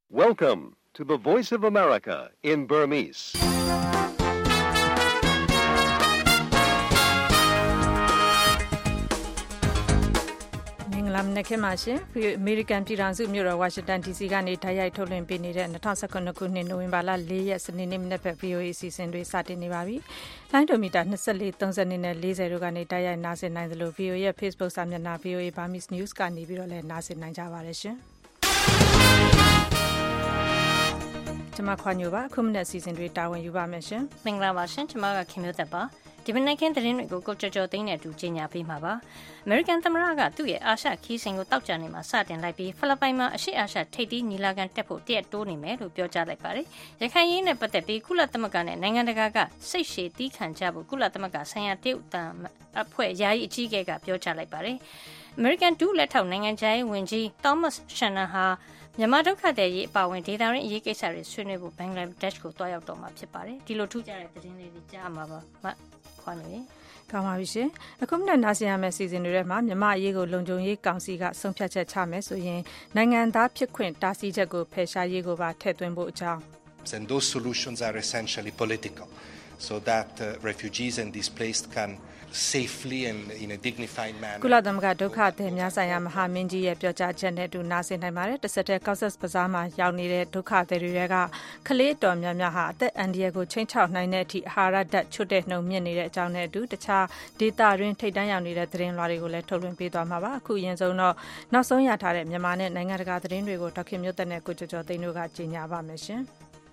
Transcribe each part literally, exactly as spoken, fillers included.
Welcome to the Voice of America in Burmese. ။မင်္ဂလာနေ့ခင်ပါရှင်။ American ပြည်ထောင်စုမြို့တော် Washington ဒီ စီ ကနေတိုက်ရိုက်ထုတ်လွှင့်ပေးနေတဲ့၂၀၁၇ခုနှစ်နိုဝင်ဘာလ၄ရက်စနေနေ့မနက်ဘက် ဗွီအိုအေ အစီအစဉ်တွေစတင်နေပါပြီ။လိုင်းဒိုမီတာ၂၄ ၃၂နဲ့၄၀တို့ကနေတိုက်ရိုက်နားဆင်နိုင်သလို ဗွီအိုအေရဲ့ Facebook စာမျက်နှာ ဗွီအိုအေ Burmese News ကနေပြီးတော့လည်းနားဆင်နိုင်ကြပါတယ်ရှင်။ကျွန်မခွာညိုပါအခုမနေ့အစီအစဉ်တွေတာဝန်ယူပါမယ်ရှင်။မင်္ဂလာပါရှင်။ကျွန်မကခင်မျိုးသက်ပါ။ဒီမနက်ခင်းသတင်းတွေကိုကိုကြော်ကြော်သိန်းနဲ့အတူကြီးညာပေးမှာပါ။ American သမ္မတကသူ့ရဲ့အာရှခီးစဉ်ကိုတောက်ကြနေမှာစတင်လိုက်ပြီးဖိလစ်ပိုင်မှာအရှေ့အာရှထိပ်သီးညီလာခံတက်ဖို့တရက်တိုးနေမယ်လို့ပြောကြားလိုက်ပါတယ်။ရခိုင်ရေးနဲ့ပတ်သက်ပြီးကုလသမဂ္ဂနဲ့နိုင်ငံတကာကစိတ်ရှည်တီးခံကြဖို့ကုလသမဂ္ဂဆိုင်ရာတရုတ်တန်အဖွဲ့ယာယီအကြီးအကဲကပြောကြားလိုက်ပါတယ်။ American ဒုလက်ထောက်နိုင်ငံခြားရေးဝန်ကြီး Thomas Shannon ဟာမြန်မာဒုက္ခသည်ရေးအပါအဝင်ဒေသရင်းအရေးကိစ္စတွေဆွေးနွေးဖို့ဘင်္ဂလားဒေ့ရှ်ကိုတွားရောက်တော့မှာဖြစ်ပါတယ်။ဒီလိုထူးခြားတဲ့သတင်းလေးတွေကြားမှာပါ။မခွာနေကောင်းပါပြီရှင်အခုမနေ့နားဆင်ရမယ့်စီစဉ်တွေထဲမှာမြန်မာအရေးကိုလုံခြုံရေးကောင်စီကဆုံးဖြတ်ချက်ချမယ်ဆိုရင်နိုင်ငံသားဖြစ်ခွင့်တားဆီးချက်ကိုဖယ်ရှားရေးကိုပါထည့်သွင်းဖို့အကြောင်း And those solutions are essentially political so that uh, refugees and displaced can safely and in a dignified manner ကုလသမဂ္ဂဒုက္ခသည်များဆိုင်ရာမဟာမင်းကြီးရဲ့ပြောကြားချက်နဲ့အတူနားဆင်နိုင်ပါတယ်တစ်ဆက်တည်း Cox's Bazar မှာရောက်နေတဲ့ဒုက္ခသည်တွေကကလေးတော်များများဟာအသက်အန္တရာယ်ကိုချိန်ချောက်နိုင်တဲ့အထိအာဟာရဓာတ်ချွတ်တဲ့နှုံမြင့်နေတဲ့အကြောင်းနဲ့အတူတခြားဒေသတွင်းထိပ်တန်းရောက်နေတဲ့သတင်းလွှာတွေကိုလည်းထုတ်လွှင့်ပေးသွားမှာပါအခုအရင်ဆုံးတော့နောက်ဆုံးရထားတဲ့မြန်မာနဲ့နိုင်ငံတကာသတင်းတွေကိုဒေါက်ခင်မျိုးသက်နဲ့ကိုကျော်ကျော်သိန်းတို့ကကြီးညာပါမယ်ရှင်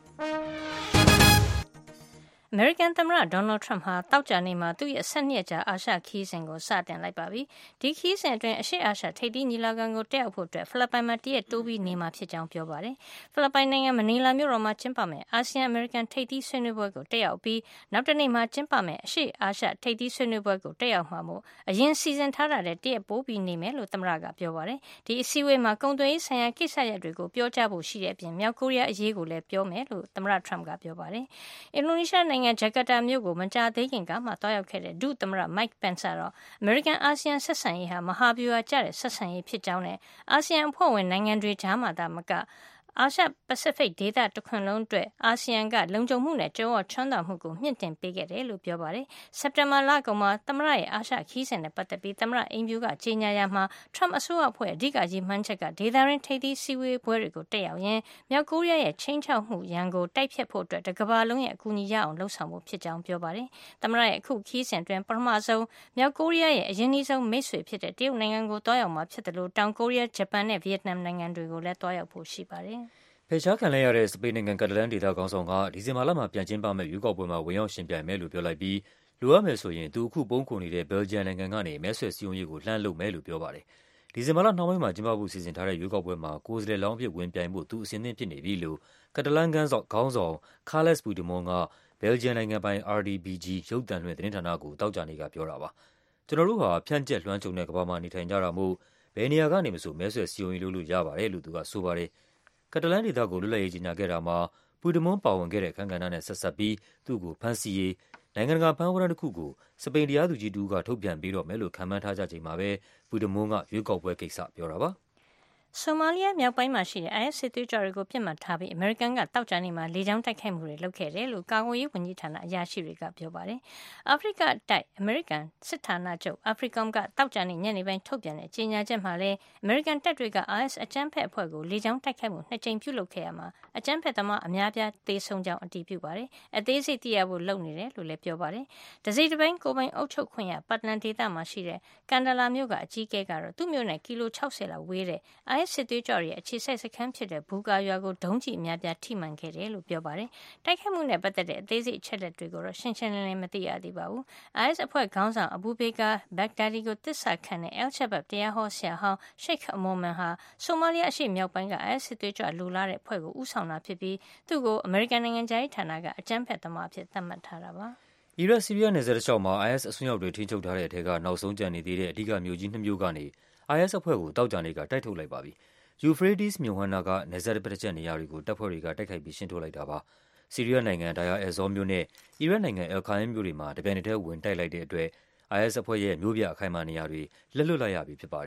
American သမ္မတ Donald Trump ဟာတောက်ကြနေမှာသူ့ရဲ့၁၂ရက်ကြာအာရှခီးစဉ်ကိုစတင်လိုက်ပါပြီ။ဒီခီးစဉ်အတွင်းအရှေ့အာရှထိပ်သီးညီလာခံကိုတက်ရောက်ဖို့အတွက်ဖိလစ်ပိုင်မှာတရက်တိုးပြီးနေမှာဖြစ်ကြောင်းပြောပါတယ်။ဖိလစ်ပိုင်နိုင်ငံမနီလာမြို့တော်မှာကျင်းပမယ့်အာဆီယံ American ထိပ်သီးဆွေးနွေးပွဲကိုတက်ရောက်ပြီးနောက်တစ်နေ့မှာကျင်းပမယ့်အရှေ့အာရှထိပ်သီးဆွေးနွေးပွဲကိုတက်ရောက်မှာမို့အရင်စီစဉ်ထားတာတဲ့တရက်ပိုးပြီးနေမယ်လို့သမ္မတကပြောပါတယ်။ဒီအစည်းအဝေးမှာကုန်သွယ်ရေးဆိုင်ရာကိစ္စရပ်တွေကိုပြောကြားဖို့ရှိတဲ့အပြင်မြောက်ကိုရီးယားအရေးကိုလည်းပြောမယ်လို့သမ္မတ Trump ကပြောပါတယ်။အင်ဒိုနီးရှားနိုင်ငံဂျကာတာမြို့ကိုမကြာသေးခင်ကမှတွားရောက်ခဲ့တဲ့ဒုသမ္မတ Mike Pence ကတော့ American အာဆီယံဆက်ဆံရေးဟာမဟာဗျူဟာကျတဲ့ဆက်ဆံရေးဖြစ်ကြောင်းနဲ့အာဆီယံအဖွဲ့ဝင်နိုင်ငံတွေကြားမှာသာမကအာရှပစိဖိတ်ဒေသတစ်ခွင်လုံးအတွက်အာဆီယံကလုံခြုံမှုနဲ့ကြွယ်ဝချမ်းသာမှုကိုမြင့်တင်ပေးခဲ့တယ်လို့ပြောပါတယ်။စက်တင်ဘာလကုန်မှာသမ္မတရဲ့အာရှခီးစဉ်နဲ့ပတ်သက်ပြီးသမ္မတအိမ်ဖြူကကြေညာရာမှာ Trump အစိုးရအဖွဲ့အဓိကကြီးမှန်းချက်ကဒေသရင်းထိပ်သီးစည်းဝေးပွဲတွေကိုတက်ရောက်ရင်းမြောက်ကိုရီးယားရဲ့ချင်းချောက်မှုရန်ကိုတိုက်ဖြတ်ဖို့အတွက်တကမ္ဘာလုံးရဲ့အကူအညီရအောင်လှုံ့ဆော်မှုဖြစ်ကြောင်းပြောပါတယ်။သမ္မတရဲ့အခုခီးစဉ်တွင်ပထမဆုံးမြောက်ကိုရီးယားရဲ့အရင်နှီးဆုံးမိတ်ဆွေဖြစ်တဲ့တရုတ်နိုင်ငံကိုတွားရောက်မှာဖြစ်တယ်လို့တောင်ကိုရီးယားဂျပန်နဲ့ဗီယက်နမ်နိုင်ငံတွေကိုလည်းတွားရောက်ဖို့ရှိပါတယ်။ဖယ်ရှားခံလိုက်ရတဲ့စပိန်နိုင်ငံကက်တလန်ဒေသခေါင်းဆောင်ကဒီဇင်ဘာလမှာပြန်ကျင်းပမယ့်ရွေးကောက်ပွဲမှာဝင်ရောက်ရှင်ပြိုင်မယ်လို့ပြောလိုက်ပြီးလိုအပ်မယ်ဆိုရင်သူအခုပုံခုနေတဲ့ဘယ်လ်ဂျီယံနိုင်ငံကနေမဲဆွယ်စည်းရုံးရေးကိုလှမ်းလုပ်မယ်လို့ပြောပါတယ်။ဒီဇင်ဘာလနှောင်းပိုင်းမှာကျင်းပဖို့စီစဉ်ထားတဲ့ရွေးကောက်ပွဲမှာကိုယ်စားလှယ်လောင်းအဖြစ်ဝင်ပြိုင်ဖို့သူအစဉ်သင့်ဖြစ်နေပြီလို့ကက်တလန်ခေါင်းဆောင်ခေါင်းဆောင် Carles Puigdemont ကဘယ်လ်ဂျီယံနိုင်ငံပိုင် R D B G ရုပ်သံလွှင့်သတင်းဌာနကိုတောက်ကြနေကပြောတာပါ။ကျွန်တော်တို့ဟာဖြန့်ကျက်လွှမ်းခြုံတဲ့ကမ္ဘာမှာနေထိုင်ကြတာမို့ဘယ်နေရာကနေမဆိုမဲဆွယ်စည်းရုံးရေးလုပ်လို့ရပါတယ်လို့သူကဆိုပါတယ်။ကက်တလန်ဒေသကိုလွတ်လပ်ရေးကြေညာခဲ့တာမှာပူဒမွန်ပါဝင်ခဲ့တဲ့အခမ်းကဏ္ဍနဲ့ဆက်ဆက်ပြီးသူ့ကိုဖမ်းဆီးရေးနိုင်ငံတကာဖမ်းဝရမ်းတစ်ခုကိုစပိန်တရားသူကြီးတူကထုတ်ပြန်ပေးတော့မယ်လို့ခန့်မှန်းထားကြချိန်မှာပဲပူဒမွန်ကရွေးကောက်ပွဲကိစ္စပြောတာပါ။ဆိုမာလီးယားမြောက်ပိုင်းမှာရှိတဲ့ I S စစ်သွေးကြွတွေကိုပြစ်မှတ်ထားပြီးအမေရိကန်ကတောက်ကြနေမှာလေကြောင်းတိုက်ခိုက်မှုတွေလုပ်ခဲ့တယ်လို့ကာကွယ်ရေးဝန်ကြီးဌာနအရာရှိတွေကပြောပါတယ်။အာဖရိကတိုက်အမေရိကန်စစ်ဌာနချုပ် Africom ကတောက်ကြနေညနေပိုင်းထုတ်ပြန်တဲ့ကြေညာချက်မှာလည်းအမေရိကန်တပ်တွေက I S အကြမ်းဖက်အဖွဲ့ကိုလေကြောင်းတိုက်ခိုက်မှုနှစ်ကြိမ်ပြုလုပ်ခဲ့ရမှာအကြမ်းဖက်သမားအများပြားသေဆုံးကြောင်းအတည်ပြုပါတယ်။အသေးစိတ်သိရဖို့လုပ်နေတယ်လို့လည်းပြောပါတယ်။တစိတပိုင်းကိုပိုင်အုပ်ချုပ်ခွင့်ရပတ်တလန်ဒေသမှာရှိတဲ့ကန်ဒလာမြို့ကအကြီးအကဲကတော့သူ့မြို့နဲ့ကီလို၆၀လောက်ဝေးတဲ့ I S စစ်သွေးကြွရဲ့အခြေစိုက်စခန်းဖြစ်တဲ့ဘူကာရွာကိုဒုံးကျည်အများပြားထိမှန်ခဲ့တယ်လို့ပြောပါတယ်။တိုက်ခိုက်မှုနဲ့ပတ်သက်တဲ့အသေးစိတ်အချက်အလက်တွေကိုတော့ရှင်းရှင်းလင်းလင်းမသိရသေးပါဘူး။ I S အဖွဲ့ခေါင်းဆောင်အဘူဘေကာဘက်ဂဒါဒီကိုတစ္ဆာခံတဲ့ El Shabab တရားဟောဆရာဟောင်းရှိတ်အမော်မန်ဟာဆိုမာလီးယားအရှေ့မြောက်ပိုင်းက I S စစ်သွေးကြွလူလာတဲ့အဖွဲ့ကိုဦးဆောင်တာဖြစ်ပြီးသူ့ကိုအမေရိကန်နိုင်ငံခြားရေးဌာနကအကြမ်းဖက်သမားအဖြစ်သတ်မှတ်ထားတာပါ။အီရတ်ဆီးရီးယားနယ်စပ်တစ်လျှောက်မှာ I S အစွန်းရောက်တွေထိန်းချုပ်ထားတဲ့အထက်ကနောက်ဆုံးကျန်နေသေးတဲ့အဓိကမြို့ကြီးနှစ်မြို့ကနေ I S အဖွဲ့ကိုတောက်ကြနေကတိုက်ထုတ်လိုက်ပါပြီ။ ယူဖရေးတီးစ်မြစ်ဝှမ်းနာကနယ်စပ်တစ်ဖက်တစ်ချက်နေရာတွေကိုတပ်ဖွဲ့တွေကတိုက်ခိုက်ပြီးရှင်းထုတ်လိုက်တာပါ။ဆီးရီးယားနိုင်ငံဒါယာအယ်ဇောမြို့နဲ့အီရတ်နိုင်ငံအယ်ခိုင်မြို့တွေမှာတပြိုင်နက်တည်းဝင်တိုက်လိုက်တဲ့အတွက် I S အဖွဲ့ရဲ့မြို့ပြအခိုင်အမာနေရာတွေလက်လွတ်လိုက်ရပြီဖြစ်ပါတယ်။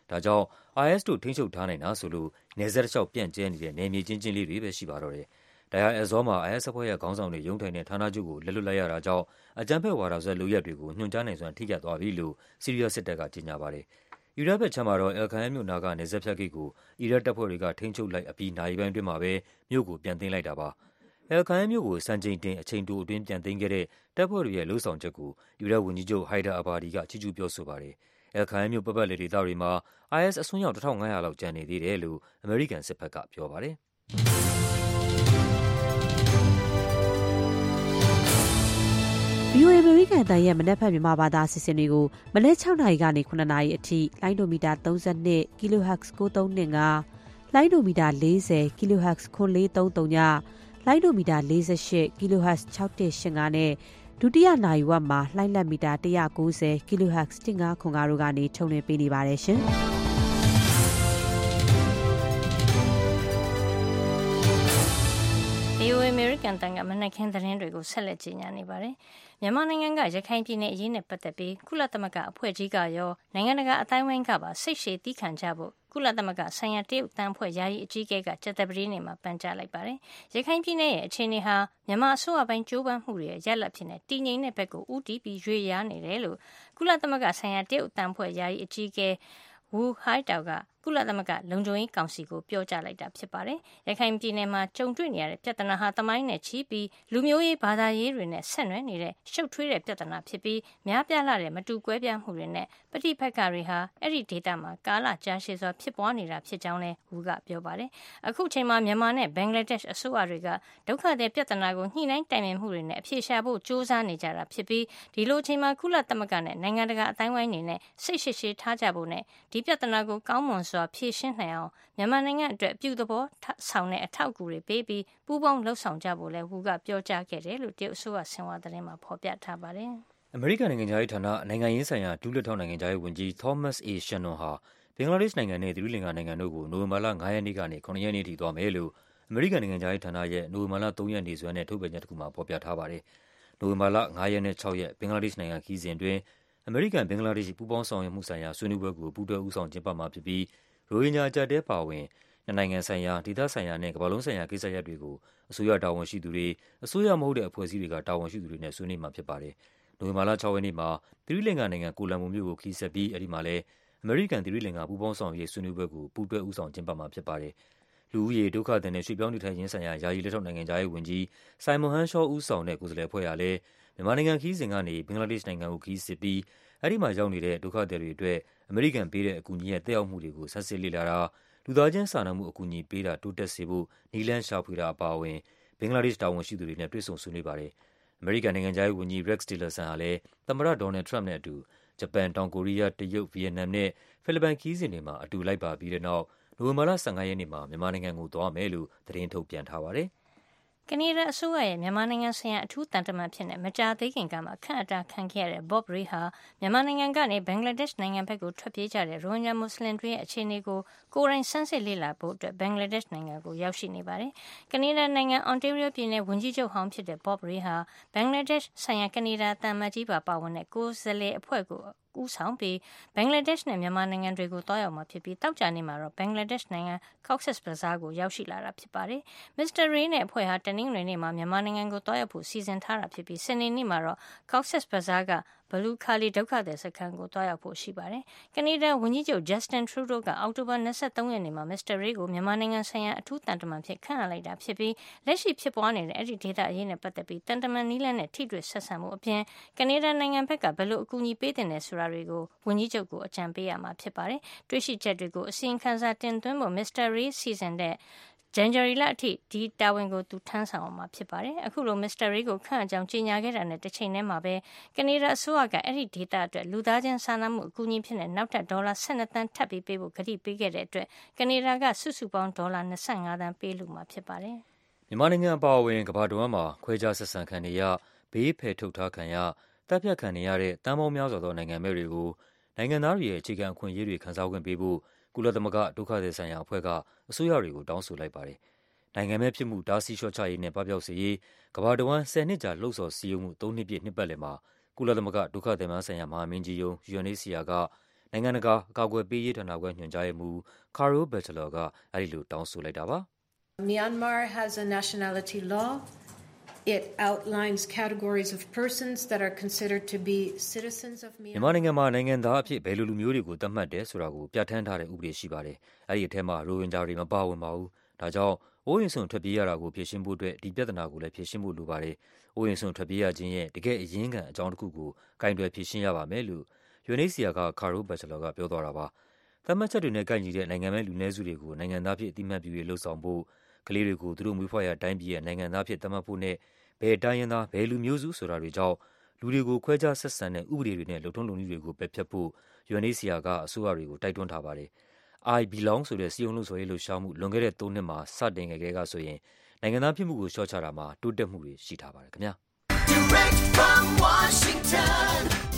ဒါကြောင့် အိုင်အက်စ် တို့ထိန်းချုပ်ထားနိုင်တာဆိုလို့နယ်စပ်တစ်လျှောက်ပြန့်ကျဲနေတဲ့နယ်မြေချင်းချင်းလေးတွေပဲရှိပါတော့တယ်။ Deir ez-Zor မှာ အိုင်အက်စ်အဖွဲ့ရဲ့ခေါင်းဆောင်တွေရုံးထိုင်တဲ့ဌာနချုပ်ကိုလက်လွှတ်လိုက်ရတာကြောင့်အကြမ်းဖက်ဝါဒစွဲလုပ်ရပ်တွေကိုညွှန်ကြားနိုင်စွမ်းထိခိုက်သွားပြီလို့ဆီးရီးယားစစ်တပ်ကကြေညာပါတယ်။ အီရတ်ဘက်ခြမ်းမှာတော့ Al-Khaim မြို့နားကနယ်စပ်ဖြတ်ဂိတ်ကို အီရတ်တပ်ဖွဲ့တွေကထိန်းချုပ်လိုက်အပြီးနာရီပိုင်းအတွင်းမှာပဲမြို့ကိုပြန်သိမ်းလိုက်တာပါ။ Al-Khaim မြို့ကို စံချိန်တင်အချိန်တိုအတွင်းပြန်သိမ်းခဲ့တဲ့တပ်ဖွဲ့တွေရဲ့လုပ်ဆောင်ချက်ကိုအီရတ်ဝန်ကြီးချုပ် Haider Abadi ကချီးကျူးပြောဆိုပါတယ်။ Al-Khaim မြို့ပတ်ပတ်လည်ဒေသတွေမှာ အိုင်အက်စ် အစွန်းရောက် တစ်ထောင့်ငါးရာလောက်ကျန်နေသေးတယ်လို့အမေရိကန်စစ်ဘက်ကပြောပါတယ်။ဗွီအိုအေ အမေရိကန်အသံရဲ့မနက်ဖြန်မြန်မာဘာသာအစီအစဉ်တွေကိုမနက်၆နာရီကနေ ခုနှစ်နာရီအထိလိုင်းဒိုမီတာသုံး၂ kilohertz ကိုးသုံး၂၅ လိုင်းဒိုမီတာ၄၀ kilohertz ခွန်လေးသုံးသုံး ည လိုင်းဒိုမီတာ၄၈ kilohertz ၆၁၈၅ နဲ့ဒုတိယနာရီဝက်မှာလိုင်းလက်မီတာ၁၉၀ kilohertz ၁၅ခွန်၅ တို့ကနေထုတ်လွှင့်ပေးနေပါတယ်ရှင်။ဗွီအိုအေ အမေရိကန်အသံကမနက်ခင်းသတင်းတွေကိုဆက်လက်ကြေညာနေပါတယ်။မြန်မာနိုင်ငံကရခိုင်ပြည်နယ်အရေးနဲ့ပတ်သက်ပြီးကုလသမဂ္ဂအဖွဲ့ကြီးကရောနိုင်ငံတကာအတိုင်းအဝိုင်းကပါစိတ်ရှည်သည်းခံကြဖို့ကုလသမဂ္ဂဆိုင်ရာတရုတ်တန်းဖွဲ့ယာယီအကြီးအကဲကကြာသပတေးနေ့မှာပန်ကြားလိုက်ပါတယ်။ရခိုင်ပြည်နယ်ရဲ့အခြေအနေဟာမြန်မာအစိုးရပိုင်းကြိုးပမ်းမှုတွေရဲ့ရလဒ်ဖြစ်တဲ့တည်ငြိမ်တဲ့ဘက်ကိုဦးတည်ပြီးရွေ့လျားနေတယ်လို့ကုလသမဂ္ဂဆိုင်ရာတရုတ်တန်းဖွဲ့ယာယီအကြီးအကဲဝူဟိုင်းတောက်ကကုလသမဂ္ဂလုံခြုံရေးကောင်စီကိုပြောကြားလိုက်တာဖြစ်ပါတယ်။ရခိုင်ပြည်နယ်မှာကြုံတွေ့နေရတဲ့ပြဿနာဟာသမိုင်းနဲ့ချီပြီးလူမျိုးရေးဘာသာရေးတွေနဲ့ဆက်နွယ်နေတဲ့ရှုပ်ထွေးတဲ့ပြဿနာဖြစ်ပြီးများပြားလာတဲ့မတူကွဲပြားမှုတွေနဲ့ပဋိပက္ခတွေဟာအဲ့ဒီဒေသမှာကာလကြာရှည်စွာဖြစ်ပွားနေတာဖြစ်ကြောင်းလည်းဝူကပြောပါတယ်။အခုချိန်မှာမြန်မာနဲ့ဘင်္ဂလားဒေ့ရှ်အစိုးရတွေကဒုက္ခသည်ပြဿနာကိုညှိနှိုင်းတိုင်ပင်မှုတွေနဲ့အဖြေရှာဖို့ကြိုးစားနေကြတာဖြစ်ပြီးဒီလိုချိန်မှာကုလသမဂ္ဂနဲ့နိုင်ငံတကာအတိုင်းအဝိုင်းနေနဲ့စိတ်ရှိရှိထားကြဖို့နဲ့ဒီပြဿနာကိုကောင်းမွန်စွာဖြေရှင်းနိုင်အောင်မြန်မာနိုင်ငံအတွက်အပြုသဘောဆောင်တဲ့အထောက်အကူတွေပေးပြီးပူးပေါင်းလှုပ်ဆောင်ကြဖို့လည်းဝူကပြောကြားခဲ့တယ်လို့တရုတ်အစိုးရဆင်ဟွာသတင်းမှာဖော်ပြထားပါတယ်။အမေရိကန်နိုင်ငံခြားရေးဌာနနိုင်ငံရေးဆိုင်ရာဒုလက်ထောက်နိုင်ငံခြားရေးဝန်ကြီး Thomas A. Shannon ဟာဘင်္ဂလားဒေ့ရှ်နိုင်ငံနဲ့သီရိလင်္ကာနိုင်ငံတို့ကိုနိုဝင်ဘာလငါးရက်နေ့ကနေခုနှစ်ရက်နေ့ထိသွားမယ်လို့အမေရိကန်နိုင်ငံခြားရေးဌာနရဲ့နိုဝင်ဘာလသုံးရက်နေ့စွဲနဲ့ထုတ်ပြန်ချက်တစ်ခုမှာဖော်ပြထားပါတယ်။နိုဝင်ဘာလငါးရက်နဲ့ခြောက်ရက်ဘင်္ဂလားဒေ့ရှ်နိုင်ငံခရီးစဉ်အတွင်းအမေရိကန်ဘင်္ဂလားဒေ့ရှ်ပူးပေါင်းဆောင်ရွက်မှုဆိုင်ရာဆွေးနွေးပွဲကိုပူးတွဲဦးဆောင်ကျင်းပမှာဖြစ်ပြီးရိုဟင်ဂျာအကျပ်အတည်းပါဝင်နှစ်နိုင်ငံဆိုင်ရာဒေသဆိုင်ရာနဲ့ကမ္ဘာလုံးဆိုင်ရာကိစ္စရပ်တွေကိုအစိုးရတာဝန်ရှိသူတွေအစိုးရမဟုတ်တဲ့အဖွဲ့အစည်းတွေကတာဝန်ရှိသူတွေနဲ့ဆွေးနွေးမှာဖြစ်ပါတယ်။နိုဝင်ဘာလခြောက်ရက်နေ့မှာသီရိလင်္ကာနိုင်ငံကိုလံဘိုမြို့ကိုခရီးဆက်ပြီးအဲဒီမှာလည်းအမေရိကန်သီရိလင်္ကာပူးပေါင်းဆောင်ရွက်ရေးဆွေးနွေးပွဲကိုပူးတွဲဦးဆောင်ကျင်းပမှာဖြစ်ပါတယ်။လူဦးရေဒုက္ခသည်နဲ့ရွှေ့ပြောင်းနေထိုင်ခြင်းဆိုင်ရာယာယီလက်ထောက်နိုင်ငံခြားရေးဝန်ကြီး Simon Henshaw ဦးဆောင်တဲ့ကိုယ်စားလှယ်အဖွဲ့ဟာလည်းမြန်မာနိုင်ငံခရီးစဉ်ကနေဘင်္ဂလားဒေ့ရှ်နိုင်ငံကိုခရီးဆက်ပြီးအဲဒီမှာရောက်နေတဲ့ဒုက္ခသည်တွေအတွက်အမေရိကန်ပေးတဲ့အကူအညီရဲ့သက်ရောက်မှုတွေကိုဆန်းစစ်လေ့လာတာလူသားချင်းစာနာမှုအကူအညီပေးတာတိုးတက်စေဖို့နည်းလမ်းရှာဖွေတာအပါအဝင်ဘင်္ဂလားဒေ့ရှ်တာဝန်ရှိသူတွေနဲ့တွေ့ဆုံဆွေးနွေးပါတယ်။အမေရိကန်နိုင်ငံခြားရေးဝန်ကြီး Rex Tillerson ဟာလည်းသမ္မတဒေါ်နယ်လ်ဒ် ထရမ့်ပ်နဲ့အတူဂျပန်၊တောင်ကိုရီးယား၊တရုတ်၊ဗီယက်နမ်နဲ့ဖိလစ်ပိုင်ခရီးစဉ်တွေမှာအတူလိုက်ပါပြီးတဲ့နောက်နိုဝင်ဘာလ၁၅ရက်နေ့မှာမြန်မာနိုင်ငံကိုသွားမယ်လို့သတင်းထုတ်ပြန်ထားပါတယ်။ကနေဒါအစိုးရရဲ့မြန်မာနိုင်ငံဆိုင်ရာအထူးတန်တမန်ဖြစ်တဲ့မကြာသေးခင်ကမှခန့်အပ်တာခံခဲ့ရတဲ့ Bob Rae ဟာမြန်မာနိုင်ငံကနေဘင်္ဂလားဒေ့ရှ်နိုင်ငံဘက်ကိုထွက်ပြေးကြတဲ့ရိုဟင်ဂျာမွတ်စလင်တွေရဲ့အခြေအနေကိုကိုယ်တိုင်ဆန်းစစ်လေ့လာဖို့အတွက်ဘင်္ဂလားဒေ့ရှ်နိုင်ငံကိုရောက်ရှိနေပါတယ်။ကနေဒါနိုင်ငံ Ontario ပြည်နယ်ဝန်ကြီးချုပ်ဟောင်းဖြစ်တဲ့ Bob Rae ဟာဘင်္ဂလားဒေ့ရှ်ဆိုင်ရာကနေဒါသံအမတ်ကြီးပါပါဝင်တဲ့ကိုယ်စားလှယ်အဖွဲ့ကိုဦးဆောင်ပြီးဘင်္ဂလားဒေ့ရှ်နဲ့မြန်မာနိုင်ငံတွေကိုတွားရောက်မှာဖြစ်ပြီးတောက်ကြနေ့မှာတော့ဘင်္ဂလားဒေ့ရှ်နိုင်ငံ Cox's Bazar ကိုရောက်ရှိလာတာဖြစ်ပါတယ်။ မစ္စတာ Rae နဲ့အဖွဲ့ဟာတနင်္ဂနွေနေ့မှာမြန်မာနိုင်ငံကိုတွားရောက်ဖို့စီစဉ်ထားတာဖြစ်ပြီးစနေနေ့မှာတော့ Cox's Bazar ကဘလူးခါလီဒုက္ခသည်စခန်းကိုတွားရောက်ဖို့ရှိပါတယ်။ကနေဒါဝန်ကြီးချုပ် Justin Trudeau ကအောက်တိုဘာ၂၃ရက်နေ့မှာမစ္စတာ Rae ကိုမြန်မာနိုင်ငံဆိုင်ရာအထူးတန်တမန်ဖြစ်ခန့်အပ်လိုက်တာဖြစ်ပြီးလက်ရှိဖြစ်ပွားနေတဲ့အဲ့ဒီဒေသအရေးနဲ့ပတ်သက်ပြီးတန်တမန်နည်းလမ်းနဲ့ထိတွေ့ဆက်ဆံမှုအပြင်ကနေဒါနိုင်ငံဘက်ကဘယ်လိုအကူအညီပေးတင်တယ်ဆိုတာတွေကိုဝန်ကြီးချုပ်ကိုအကြံပေးရမှာဖြစ်ပါတယ်။တွေ့ရှိချက်တွေကိုအစီရင်ခံစာတင်သွင်းဖို့မစ္စတာ Rae စီစဉ်တဲ့ဇန်နဝါရီလအထိဒီတာဝန်ကိုသူထမ်းဆောင်အောင်မှာဖြစ်ပါတယ်။အခုလိုမစ္စတာ Rae ကိုခန့်အပ်ကြောင်းကြေညာခဲ့တာနဲ့တစ်ချိန်တည်းမှာပဲကနေဒါအစိုးရကအဲ့ဒီဒေသအတွက်လူသားချင်းစာနာမှုအကူအညီဖြစ်တဲ့နောက်ထပ်ဒေါ်လာ၁၂သန်းထပ်ပြီးပေးဖို့ကတိပေးခဲ့တဲ့အတွက်ကနေဒါကစုစုပေါင်းဒေါ်လာ၂၅သန်းပေးလို့မှာဖြစ်ပါတယ်။မြန်မာနိုင်ငံအပါအဝင်ကမ္ဘာတဝန်းမှာခွဲခြားဆက်ဆံခံနေရဘေးဖယ်ထုတ်ထားခံရတပ်ဖြတ်ခံနေရတဲ့တန်ပေါင်းများစွာသောနိုင်ငံမဲ့တွေကိုနိုင်ငံသားတွေရဲ့အခြေခံအခွင့်အရေးတွေခံစားခွင့်ပေးဖို့ကုလသမဂ္ဂဒုက္ခသည်ဆိုင်ရာအဖွဲ့ကအစိုးရတွေကိုတောင်းဆိုလိုက်ပါတယ်။နိုင်ငံမဲ့ဖြစ်မှုတားဆီးလျှော့ချရေးနဲ့ပပျောက်စေရေးကမ္ဘာတဝန်းဆယ်နှစ်ကြာလှုံ့ဆော်စည်းရုံးမှုသုံးနှစ်ပြည့်နှစ်ပတ်လည်မှာကုလသမဂ္ဂဒုက္ခသည်များဆိုင်ရာမဟာမင်းကြီးရုံး U N H C R ကနိုင်ငံတကာအကာအကွယ်ပေးရေးဌာနခွဲညွှန်ကြားရေးမှူး Carol Batchelor ကအဲဒီလိုတောင်းဆိုလိုက်တာပါ။ Myanmar has a nationality law. It outlines categories of persons that are considered to be citizens of Myanmar. မြန်မာနိုင်ငံမှာနိုင်ငံသားအဖြစ်ဘယ်လိုလူမျိုးတွေကိုသတ်မှတ်တယ်ဆိုတာကိုပြဋ္ဌာန်းထားတဲ့ဥပဒေရှိပါတယ်။အဲဒီအထက်မှာရိုဟင်ဂျာတွေမပါဝင်ပါဘူး။ဒါကြောင့်အိုးအိမ်စွန့်ထွက်ပြေးရတာကိုဖြေရှင်းဖို့အတွက်ဒီပြဿနာကိုလည်းဖြေရှင်းဖို့လိုပါတယ်။အိုးအိမ်စွန့်ထွက်ပြေးရခြင်းရဲ့တကယ်အရင်းခံအကြောင်းတစ်ခုကိုကင်တွယ်ဖြေရှင်းရပါမယ်လို့ ယူအန် အိတ် စီ အာ က Carol Batchelor ကပြောသွားတာပါ။သတ်မှတ်ချက်တွေနဲ့ကိုက်ညီတဲ့နိုင်ငံမဲ့လူနည်းစုတွေကိုနိုင်ငံသားဖြစ်အသိအမှတ်ပြုရေးလှုံ့ဆော်ဖို့ကလေးတွေကိုသူတို့မွေးဖွားရာတိုင်းပြည်ရဲ့နိုင်ငံသားဖြစ်သတ်မှတ်ဖို့နဲ့ဘယ်တိုင်းရင်းသားဘယ်လူမျိုးစုဆိုတာတွေကြောင့်လူတွေကိုခွဲခြားဆက်ဆံတဲ့ဥပဒေတွေနဲ့လုပ်ထုံးလုပ်နည်းတွေကိုပယ်ဖျက်ဖို့ ယူအန် အိတ် စီ အာ ကအစိုးရတွေကိုတိုက်တွန်းထားပါတယ်။ I belong ဆိုတဲ့စည်းရုံးလှုံ့ဆော်ရေးလှုပ်ရှားမှုလွန်ခဲ့တဲ့သုံးနှစ်မှာစတင်ခဲ့တဲ့ကဆိုရင်နိုင်ငံသားဖြစ်မှုကိုလျှော့ချတာမှာတိုးတက်မှုတွေရှိထားပါတယ်ခင်ဗျာ Direct from Washington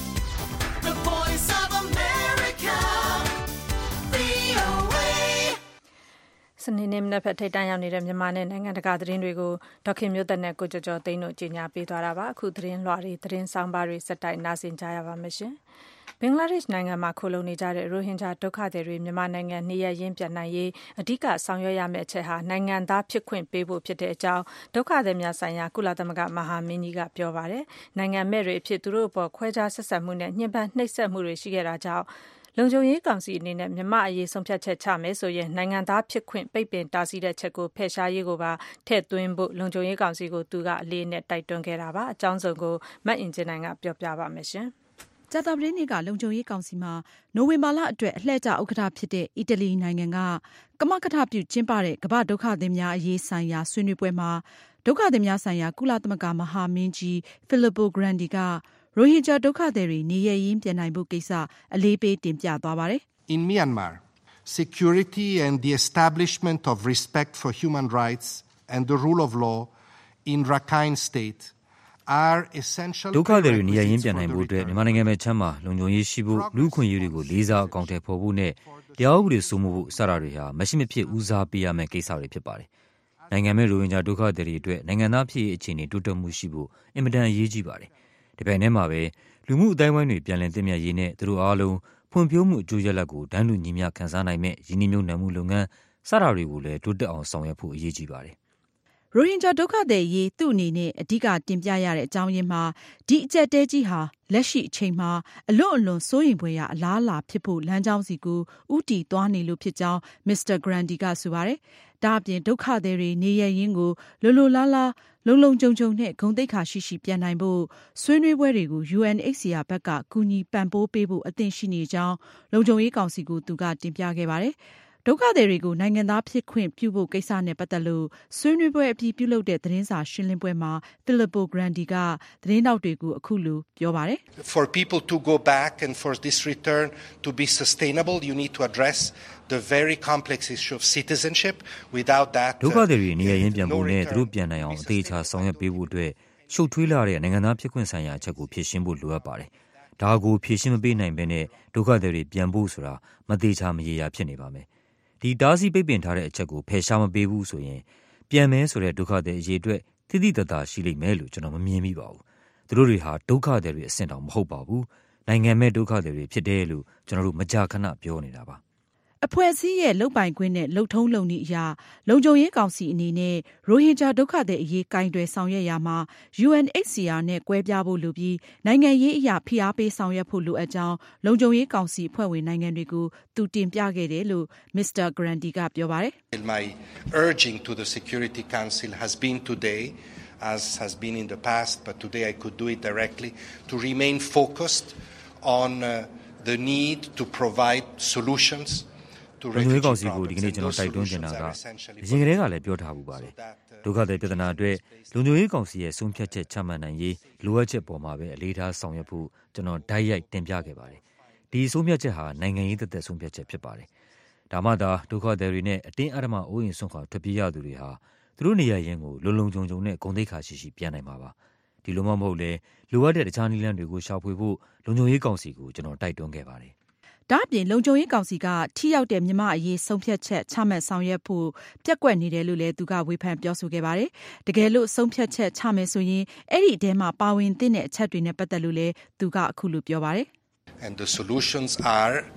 The Voice of America ဗွီအိုအေစနေနေ့မနက်ဖက်ထိပ်တန်းရောက်နေတဲ့မြန်မာနဲ့နိုင်ငံတကာသတင်းတွေကိုဒေါက်ခင်မျိုးသက်နဲ့ကိုကျော်ကျော်သိန်းတို့ကြီးညာပေးသွားတာပါအခုသတင်းလွှာတွေသတင်းဆောင်ပါတွေစက်တိုက်နားဆင်ကြရပါမယ်ရှင်ဘင်္ဂလားဒေ့ရှ်နိုင်ငံမှာခိုလုံနေကြတဲ့ရိုဟင်ဂျာဒုက္ခသည်တွေမြန်မာနိုင်ငံနေရပ်ရင်းပြန်နိုင်ရေးအဓိကဆောင်ရွက်ရမယ့်အချက်ဟာနိုင်ငံသားဖြစ်ခွင့်ပေးဖို့ဖြစ်တဲ့အကြောင်းဒုက္ခသည်များဆိုင်ရာကုလသမဂ္ဂမဟာမင်းကြီးကပြောပါတယ်နိုင်ငံမဲ့တွေအဖြစ်သူတို့အပေါ်ခွဲခြားဆက်ဆံမှုနဲ့ညှဉ်းပန်းနှိပ်စက်မှုတွေရှိခဲ့တာကြောင့်လုံခြုံရေးကောင်စီအနေနဲ့မြန်မာအရေးဆုံးဖြတ်ချက်ချမယ်ဆိုရင်နိုင်ငံသားဖြစ်ခွင့်ပိတ်ပင်တားဆီးတဲ့ချက်ကိုဖယ်ရှားရေးကိုပါထည့်သွင်းဖို့လုံခြုံရေးကောင်စီကိုသူကအလေးနဲ့တိုက်တွန်းခဲ့တာပါအကြောင်းစုံကိုမတ်အင်ဂျင်နိုင်ကပြောပြပါမယ်ရှင်ကြာသပတေးနေ့ကလုံခြုံရေးကောင်စီမှာနိုဝင်ဘာလအတွက်အလှည့်ကျဥက္ကဋ္ဌဖြစ်တဲ့အီတလီနိုင်ငံကကမကထပြုကျင်းပတဲ့ကမ္ဘာဒုက္ခသည်များအရေးဆိုင်ရာဆွေးနွေးပွဲမှာဒုက္ခသည်များဆိုင်ရာကုလသမဂ္ဂမဟာမင်းကြီး Filippo Grandi ကရိုဟင်ဂျာဒုက္ခသည်တွေနေရပ်ရင်းပြန်နိုင်ဖို့ကိစ္စအလေးပေးတင်ပြသွားပါတယ်။ In Myanmar, security and the establishment of respect for human rights and the rule of law in Rakhine State are essential ဒုက္ခသည်တွေနေရာရင်းပြန်နိုင်ဖို့အတွက်မြန်မာနိုင်ငံမှာချမ်းမှာလုံခြုံရေးရှိဖို့လူ့အခွင့်အရေးတွေကိုလေးစားအကောင့်ထဲပေါ်ဖို့နဲ့တရားဥပဒေစိုးမိုးဖို့စတာတွေဟာမရှိမဖြစ်ဦးစားပေးရမယ့်ကိစ္စတွေဖြစ်ပါတယ်။နိုင်ငံမဲ့ရိုဟင်ဂျာဒုက္ခသည်တွေအတွက်နိုင်ငံသားဖြစ်ရေးအခြေအနေတိုးတက်မှုရှိဖို့အင်မတန်အရေးကြီးပါတယ်။ဒီပိုင်းထဲမှာပဲလူမှုအတိုင်းအဝိုင်းတွေပြန်လည်သင့်မြတ်ရေးနဲ့သူတို့အားလုံးဖွံ့ဖြိုးမှုအကျိုးရလဒ်ကိုတန်းတူညီမျှခံစားနိုင်မဲ့ရင်းနှီးမြှုပ်နှံမှုလုပ်ငန်းစတာတွေကိုလည်းတိုးတက်အောင်ဆောင်ရွက်ဖို့အရေးကြီးပါတယ်။ရိုဟင်ဂျာဒုက္ခသည်ရေးသူ့အနေနဲ့အဓိကတင်ပြရတဲ့အကြောင်းရင်းမှာဒီအကျပ်တဲကြီးဟာလက်ရှိအချိန်မှာအလွန်အလွန်စိုးရိမ်ဖွယ်ရာအလားအလာဖြစ်ဖို့လမ်းကြောင်းစီကိုဥတီသွားနေလို့ဖြစ်ကြောင်းမစ္စတာဂရန်ဒီကဆိုပါတယ်။ဒါအပြင်ဒုက္ခသည်တွေနေရရင်းကိုလိုလိုလားလားလုံလုံခြုံခြုံနဲ့ဂုဏ်သိက္ခာရှိရှိပြန်နိုင်ဖို့ဆွေးနွေးပွဲတွေကို ယူအန် အိတ် စီ အာ ဘက်ကကူညီပံ့ပိုးပေးဖို့အသင့်ရှိနေကြောင်းလုံခြုံရေးကောင်စီကိုသူကတင်ပြခဲ့ပါတယ်။ဒုက္ခသည်တွေကိုနိုင်ငံသားဖြစ်ခွင့်ပြုဖို့ကိစ္စနဲ့ပတ်သက်လို့ဆွေးနွေးပွဲအပြီးပြုလုပ်တဲ့သတင်းစာရှင်းလင်းပွဲမှာ Filippo Grandi ကသတင်းတောက်တွေကိုအခုလိုပြောပါတယ်။ For people to go back and for this return to be sustainable, you need to address the very complex issue of citizenship. Without that, ဒုက္ခသည်တွေနေရာရင်းပြန်ဖို့နဲ့သူတို့ပြန်နိုင်အောင်အသေးချာဆောင်ရွက်ပေးဖို့အတွက်ရှုပ်ထွေးလာတဲ့နိုင်ငံသားဖြစ်ခွင့်ဆိုင်ရာအချက်ကိုဖြေရှင်းဖို့လိုအပ်ပါတယ်။ဒါကိုဖြေရှင်းမပေးနိုင်ဘဲနဲ့ဒုက္ခသည်တွေပြန်ဖို့ဆိုတာမသေးချာမရေရာဖြစ်နေပါမယ်။ဒီတားဆီးပိတ်ပင်ထားတဲ့အချက်ကိုဖယ်ရှားမပေးဘူးဆိုရင်ပြန်မဲဆိုတဲ့ဒုက္ခသည်အရေးအတွက်တိတိတတ်တာရှိလိမ့်မယ်လို့ကျွန်တော်မမြင်မိပါဘူး။သူတို့တွေဟာဒုက္ခသည်တွေအဆင့်တောင်မဟုတ်ပါဘူး။နိုင်ငံမဲ့ဒုက္ခသည်တွေဖြစ်တယ်လို့ကျွန်တော်တို့မကြာခဏပြောနေတာပါ။အဖွဲ့အစည်းရဲ့လုပ်ပိုင်ခွင့်နဲ့လုပ်ထုံးလုပ်နည်းအရလုံခြုံရေးကောင်စီအနေနဲ့ရိုဟင်ဂျာဒုက္ခသည်အရေးကိုင်တွယ်ဆောင်ရွက်ရာမှာ ယူအန် အိတ် စီ အာ နဲ့ကွဲပြားဖို့လိုပြီးနိုင်ငံရေးအရာဖိအားပေးဆောင်ရွက်ဖို့လိုအပ်ကြောင်းလုံခြုံရေးကောင်စီအဖွဲ့ဝင်နိုင်ငံတွေကိုသူတင်ပြခဲ့တယ်လို့မစ္စတာဂရန်ဒီကပြောပါတယ်။ My urging to the Security Council has been today, as has been in the past, but today I could do it directly, to remain focused on uh, the need to provide solutions လုံခြုံရေးကောင်စီကိုဒီကနေ့ကျွန်တော်တိုက်တွန်းနေတာကအရင်ကတည်းကလည်းပြောထားဘူးပါတယ်ဒုက္ခသည်ပြဿနာအတွက်လုံခြုံရေးကောင်စီရဲ့ဆုံးဖြတ်ချက်ချမှတ်နိုင်ရေးလိုအပ်ချက်ပေါ်မှာပဲအလေးထားဆောင်ရွက်ဖို့ကျွန်တော်ဓာတ်ရိုက်တင်ပြခဲ့ပါတယ်ဒီဆုံးဖြတ်ချက်ဟာနိုင်ငံရေးသက်သက်ဆုံးဖြတ်ချက်ဖြစ်ပါတယ်ဒါမှသာဒုက္ခသည်တွေနဲ့အတင်းအဓမ္မအိုးအိမ်ဆွန့်ခွာထွက်ပြေးရသူတွေဟာသူတို့နေရာရင်းကိုလုံလုံခြုံခြုံနဲ့ဂုဏ်သိက္ခာရှိရှိပြန်နိုင်မှာပါဒီလိုမှမဟုတ်လေလိုအပ်တဲ့တခြားနည်းလမ်းတွေကိုရှာဖွေဖို့လုံခြုံရေးကောင်စီကိုကျွန်တော်တိုက်တွန်းခဲ့ပါတယ်ဒါ့အပြင်လုံခြုံရေးကောင်စီကထိရောက်တဲ့မြန်မာအရေးဆုံးဖြတ်ချက်ချမှတ်ဆောင်ရွက်ဖို့ပြက်ကွက်နေတယ်လို့လည်းသူကဝေဖန်ပြောဆိုခဲ့ပါတယ်။တကယ်လို့ဆုံးဖြတ်ချက်ချမယ်ဆိုရင်အဲ့ဒီအထဲမှာပါဝင်သင့်တဲ့အချက်တွေနဲ့ပတ်သက်လို့လည်းသူကအခုလိုပြောပါတယ်။ And the solutions are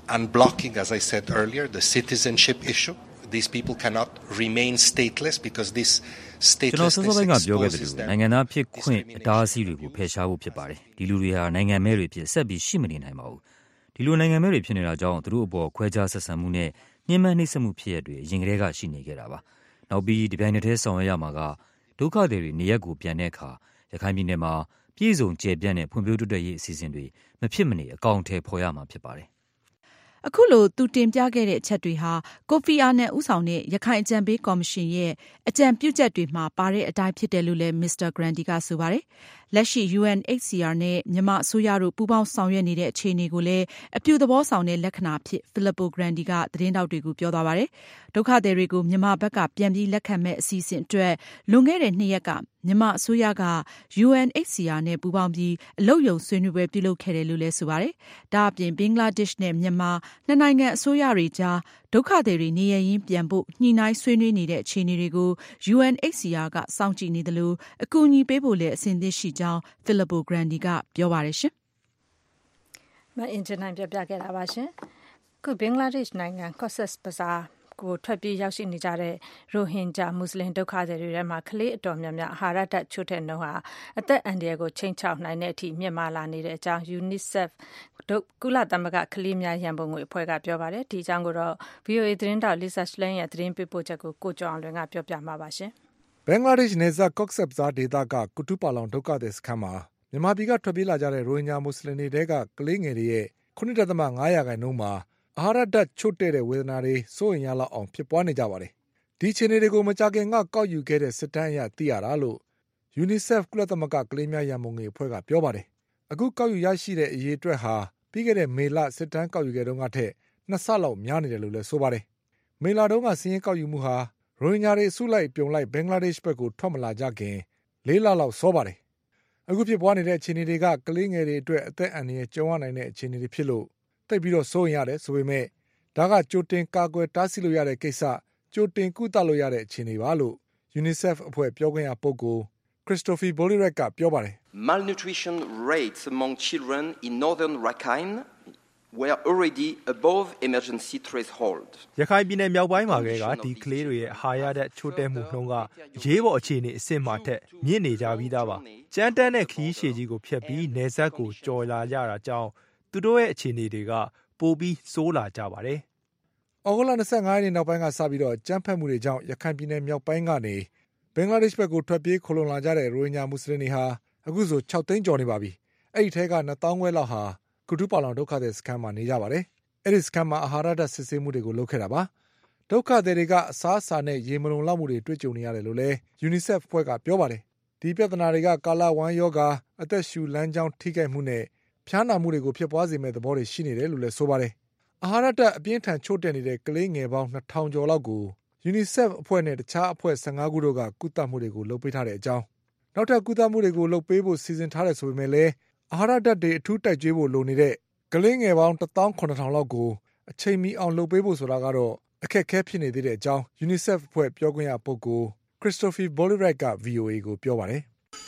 unblocking, as I said earlier, the citizenship issue. These people cannot remain stateless because this statelessness exposes them. နိုင်ငံသားဖြစ်ခွင့်အတားအဆီးတွေကိုဖယ်ရှားဖို့ဖြစ်ပါတယ်။ဒီလူတွေဟာနိုင်ငံမဲ့တွေဖြစ်ဆက်ပြီးရှိမနေနိုင်ပါဘူး။ဒီလိုနိုင်ငံမဲ့တွေဖြစ်နေတာကြောင့်သူတို့အပေါ်ခွဲခြားဆက်ဆံမှုနဲ့ညှဉ်းပန်းနှိပ်စက်မှုဖြစ်ရတွေအရင်ကတည်းကရှိနေခဲ့တာပါ။နောက်ပြီးဒီပိုင်းတစ်ဆောင်ရွက်ရမှာကဒုက္ခသည်တွေနေရပ်ကိုပြန်တဲ့အခါရခိုင်ပြည်နယ်မှာပြည်စုံကျယ်ပြန့်တဲ့ဖွံ့ဖြိုးတိုးတက်ရေးအစီအစဉ်တွေမဖြစ်မနေအကောင့်ထဲပေါ်ရမှာဖြစ်ပါတယ်အခုလိုသူတင်ပြခဲ့တဲ့အချက်တွေဟာကိုဖီအာနန်ဦးဆောင်တဲ့ရခိုင်အကြံပေးကော်မရှင်ရဲ့အကြံပြုချက်တွေမှာပါတဲ့အတိုင်းဖြစ်တယ်လို့လည်းမစ္စတာဂရန်ဒီကဆိုပါတယ်။လက်ရှိ ယူ အန် အိတ်ချ် စီ အာ နဲ့မြန်မာအစိုးရတို့ပူးပေါင်းဆောင်ရွက်နေတဲ့အခြေအနေကိုလည်းအပြုသဘောဆောင်တဲ့လက္ခဏာဖြစ်ဖိလစ်ပိုဂရန်ဒီကသတင်းတောက်တွေကိုပြောသွားပါတယ်။ဒုက္ခသည်တွေကိုမြန်မာဘက်ကပြန်ပြီးလက်ခံမဲ့အစီအစဉ်အတွက်လွန်ခဲ့တဲ့နှစ်ရက်ကမြန်မာအစိုးရက ယူ အန် အိတ်ချ် စီ အာ နဲ့ပူးပေါင်းပြီးအလုပ်ရုံဆွေးနွေးပွဲပြုလုပ်ခဲ့တယ်လို့လည်းဆိုပါတယ်။ဒါအပြင်ဘင်္ဂလားဒေ့ရှ်နဲ့မြန်မာနှစ်နိုင်ငံအစိုးရတွေကြားဒုက္ခသည်တွေနေရင်းပြန်ဖို့ညှိနှိုင်းဆွေးနွေးနေတဲ့အခြေအနေတွေကို ယူ အန် အိတ်ချ် စီ အာ ကစောင့်ကြည့်နေတယ်လို့အကူအညီပေးဖို့လည်းအစဉ်သင့်ရှိကြောင်းဖိလစ်ပိုဂရန်ဒီကပြောပါတယ်ရှင်။မအင်ဂျင်နိုင်ပြပြခဲ့တာပါရှင်။ခုဘင်္ဂလားဒေ့ရှ်နိုင်ငံကော့ဆက်ဘဇာကိုထွက်ပြေးရောက်ရှိနေကြတဲ့ရိုဟင်ဂျာမွတ်စလင်ဒုက္ခသည်တွေထဲမှာကလေးအတော်များများအာဟာရဓာတ်ချို့တဲ့နှုန်းဟာအသက်အန္တရာယ်ကိုချိန်ချောက်နိုင်တဲ့အထိမြင့်မားလာနေတဲ့အကြောင်း UNICEF ကုလသမဂ္ဂကလေးများရန်ပုံငွေအဖွဲ့ကပြောပါတယ်။ဒီအကြောင်းကိုတော့ ဗွီအိုအေ သတင်းတောက် Lisa Schlein ရဲ့သတင်းပေးပို့ချက်ကိုကိုကျော်အောင်လွင်ကပြောပြမှာပါရှင်။ဘင်္ဂလားဒေ့ရှ်နယ်စပ်ကော့ဆက်ဘဇာဒေသကကုတူပါလောင်ဒုက္ခသည်စခန်းမှာမြန်မာပြည်ကထွက်ပြေးလာကြတဲ့ရိုဟင်ဂျာမွတ်စလင်တွေတဲကကလေးငယ်တွေရဲ့ ခုနှစ်ဒသမငါးရာခိုင်နှုန်းမှာအာဟာရဓာတ်ချို့တဲ့တဲ့ဝေဒနာတွေစိုးရိမ်ရလောက်အောင်ဖြစ်ပွားနေကြပါတယ်။ဒီအခြေအနေတွေကိုမကြာခင်ကကောက်ယူခဲ့တဲ့စစ်တမ်းအရသိရတာလို့ UNICEF ကုလသမဂ္ဂကလေးများရန်ပုံငွေအဖွဲ့ကပြောပါတယ်။အခုကောက်ယူရရှိတဲ့အရေးအတွက်ဟာပြီးခဲ့တဲ့မေလစစ်တမ်းကောက်ယူခဲ့တုန်းကထက်နှစ်ဆလောက်များနေတယ်လို့လည်းဆိုပါတယ်။မေလတုန်းကစီးရင်ကောက်ယူမှုဟာရိုဟင်ဂျာတွေအစုလိုက်ပြုံလိုက်ဘင်္ဂလားဒေ့ရှ်ဘက်ကိုထွက်မလာကြခင်လေးလလောက်စောပါတယ်။အခုဖြစ်ပွားနေတဲ့အခြေအနေတွေကကလေးငယ်တွေအတွက်အသက်အန္တရာယ်ကြုံရနိုင်တဲ့အခြေအနေတွေဖြစ်လို့သိပြီးတော့စိုးရင်ရတယ်ဆိုပေမဲ့ဒါကကြိုတင်ကာကွယ်တားဆီးလို့ရတဲ့ကိစ္စကြိုတင်ကုသလို့ရတဲ့အခြေအနေပါလို့ UNICEF အဖွဲ့ပြောခွင့်ရပုဂ္ဂိုလ် Christophe Bolirek ကပြောပါတယ် Malnutrition rates among children in northern Rakhine were already above emergency threshold ရခိုင်ပြည်နယ်မြောက်ပိုင်းမှာကဒီကလေးတွေရဲ့အာဟာရဓာတ်ချို့တဲ့မှုနှုန်းကရေးပေါ်အခြေအနေအဆင့်မှာထက်မြင့်နေကြပြီးသားပါကြမ်းတမ်းတဲ့ခရီးရှည်ကြီးကိုဖျက်ပြီးနယ်စပ်ကိုကျော်လာကြတာကြောင့်သူတို့ရဲ့အခြေအနေတွေကပိုပြီးဆိုးလာကြပါတယ်။ဩဂုတ်လ၂၅ရက်နေ့နောက်ပိုင်းကစပြီးတော့ကြမ်းဖက်မှုတွေကြောင့်ရခိုင်ပြည်နယ်မြောက်ပိုင်းကနေဘင်္ဂလားဒေ့ရှ်ဘက်ကိုထွက်ပြေးခိုလှုံလာကြတဲ့ရိုဟင်ဂျာမွတ်စလင်တွေဟာအခုဆို၆သိန်းကျော်နေပါပြီ။အဲ့ဒီထဲကနှစ်သောင်းခွဲလောက်ဟာကုတူပါလောင်ဒုက္ခသည်စခန်းမှာနေကြပါတယ်။အဲ့ဒီစခန်းမှာအာဟာရဓာတ်စစ်ဆေးမှုတွေကိုလုပ်ခဲ့တာပါ။ဒုက္ခသည်တွေကအစားအစာနဲ့ရေမလုံလောက်မှုတွေတွေ့ကြုံနေရတယ်လို့လည်း UNICEF အဖွဲ့ကပြောပါတယ်။ဒီပြဿနာတွေကကာလဝမ်းရောဂါအသက်ရှူလမ်းကြောင်းထိခိုက်မှုနဲ့ဖျားနာမှုတွေကိုဖြစ်ပွားစေမဲ့သဘောတွေရှိနေတယ်လို့လည်းဆိုပါတယ်။အာဟာရဓာတ်အပြင်းထန်ချို့တဲ့နေတဲ့ကလေးငယ်ပေါင်းနှစ်ထောင်ကျော်လောက်ကို UNICEF အဖွဲ့နဲ့တခြားအဖွဲ့၁၅ခုတို့ကကုသမှုတွေကိုလုပ်ပေးထားတဲ့အကြောင်းနောက်ထပ်ကုသမှုတွေကိုလုပ်ပေးဖို့စီစဉ်ထားတယ်ဆိုပေမဲ့လည်းအာဟာရဓာတ်တွေအထူးတိုက်ကြွေးဖို့လိုနေတဲ့ကလေးငယ်ပေါင်းတစ်သောင်းခုနှစ်ထောင်လောက်ကိုအချိန်မီအောင်လုပ်ပေးဖို့ဆိုတာကတော့အခက်အခဲဖြစ်နေသေးတဲ့အကြောင်း UNICEF အဖွဲ့ပြောခွင့်ရပုဂ္ဂိုလ် Christophe Bolirek က ဗွီအိုအေ ကိုပြောပါတယ်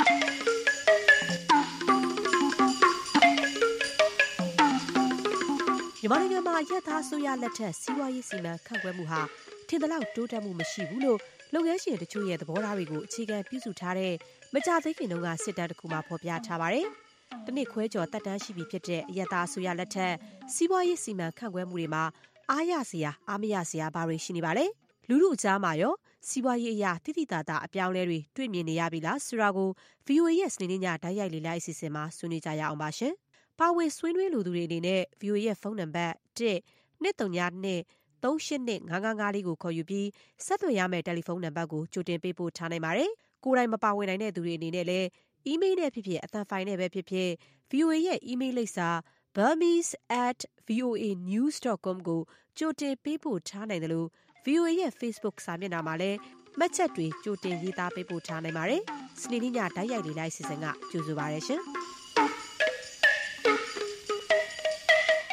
မြန်မာနိုင်ငံမှာရက်သားဆိုရလက်ထက်စီးပွားရေးစီမံခန့်ခွဲမှုဟာထင်သလောက်တိုးတက်မှုမရှိဘူးလို့လုပ်ငန်းရှင်တချို့ရဲ့သဘောထားတွေကိုအခြေခံပြုစုထားတဲ့မကြသေးခင်တုန်းကစစ်တမ်းတစ်ခုမှာဖော်ပြထားပါတယ်။တနစ်ခွဲကျော်တက်တန်းရှိပြီဖြစ်တဲ့ရက်သားဆိုရလက်ထက်စီးပွားရေးစီမံခန့်ခွဲမှုတွေမှာအားရစရာအားမရစရာဘာတွေရှိနေပါလဲ။လူလူအကြားမှာရောစီးပွားရေးအရာတိတိတသာအပြောင်းလဲတွေတွေ့မြင်နေရပြီလားဆိုတာကို ဗွီအိုအေ ရဲ့စနေနေ့ညဓာတ်ရိုက်လေ့လာအစီအစဉ်မှာဆွေးနွေးကြရအောင်ပါရှင်။ပါဝင်ဆွေးနွေးလူသူတွေအနေနဲ့ ဗွီအိုအေ ရဲ့ဖုန်းနံပါတ် တစ် နှစ် သုံး ည နှစ် သုံး ရှစ် နှစ် ငါး ငါး ငါး လေးကိုခေါ်ယူပြီးဆက်သွယ်ရမယ့်တယ်လီဖုန်းနံပါတ်ကိုကြိုတင်ပေးပို့ထားနိုင်ပါတယ်။ကိုယ်တိုင်မပါဝင်နိုင်တဲ့သူတွေအနေနဲ့လည်းအီးမေးလ်နဲ့ဖြစ်ဖြစ်အသံဖိုင်နဲ့ပဲဖြစ်ဖြစ် ဗွီအိုအေ ရဲ့အီးမေးလ်လိပ်စာ burmese at voa news dot com ကိုကြိုတင်ပေးပို့ထားနိုင်တယ်လို့ ဗွီအိုအေ ရဲ့ Facebook စာမျက်နှာမှာလည်းမှတ်ချက်တွေကြိုတင်ရေးသားပေးပို့ထားနိုင်ပါတယ်။စနေနေ့ညဓာတ်ရိုက်လေ့လာအစီအစဉ်ကကြိုဆိုပါရရှင်။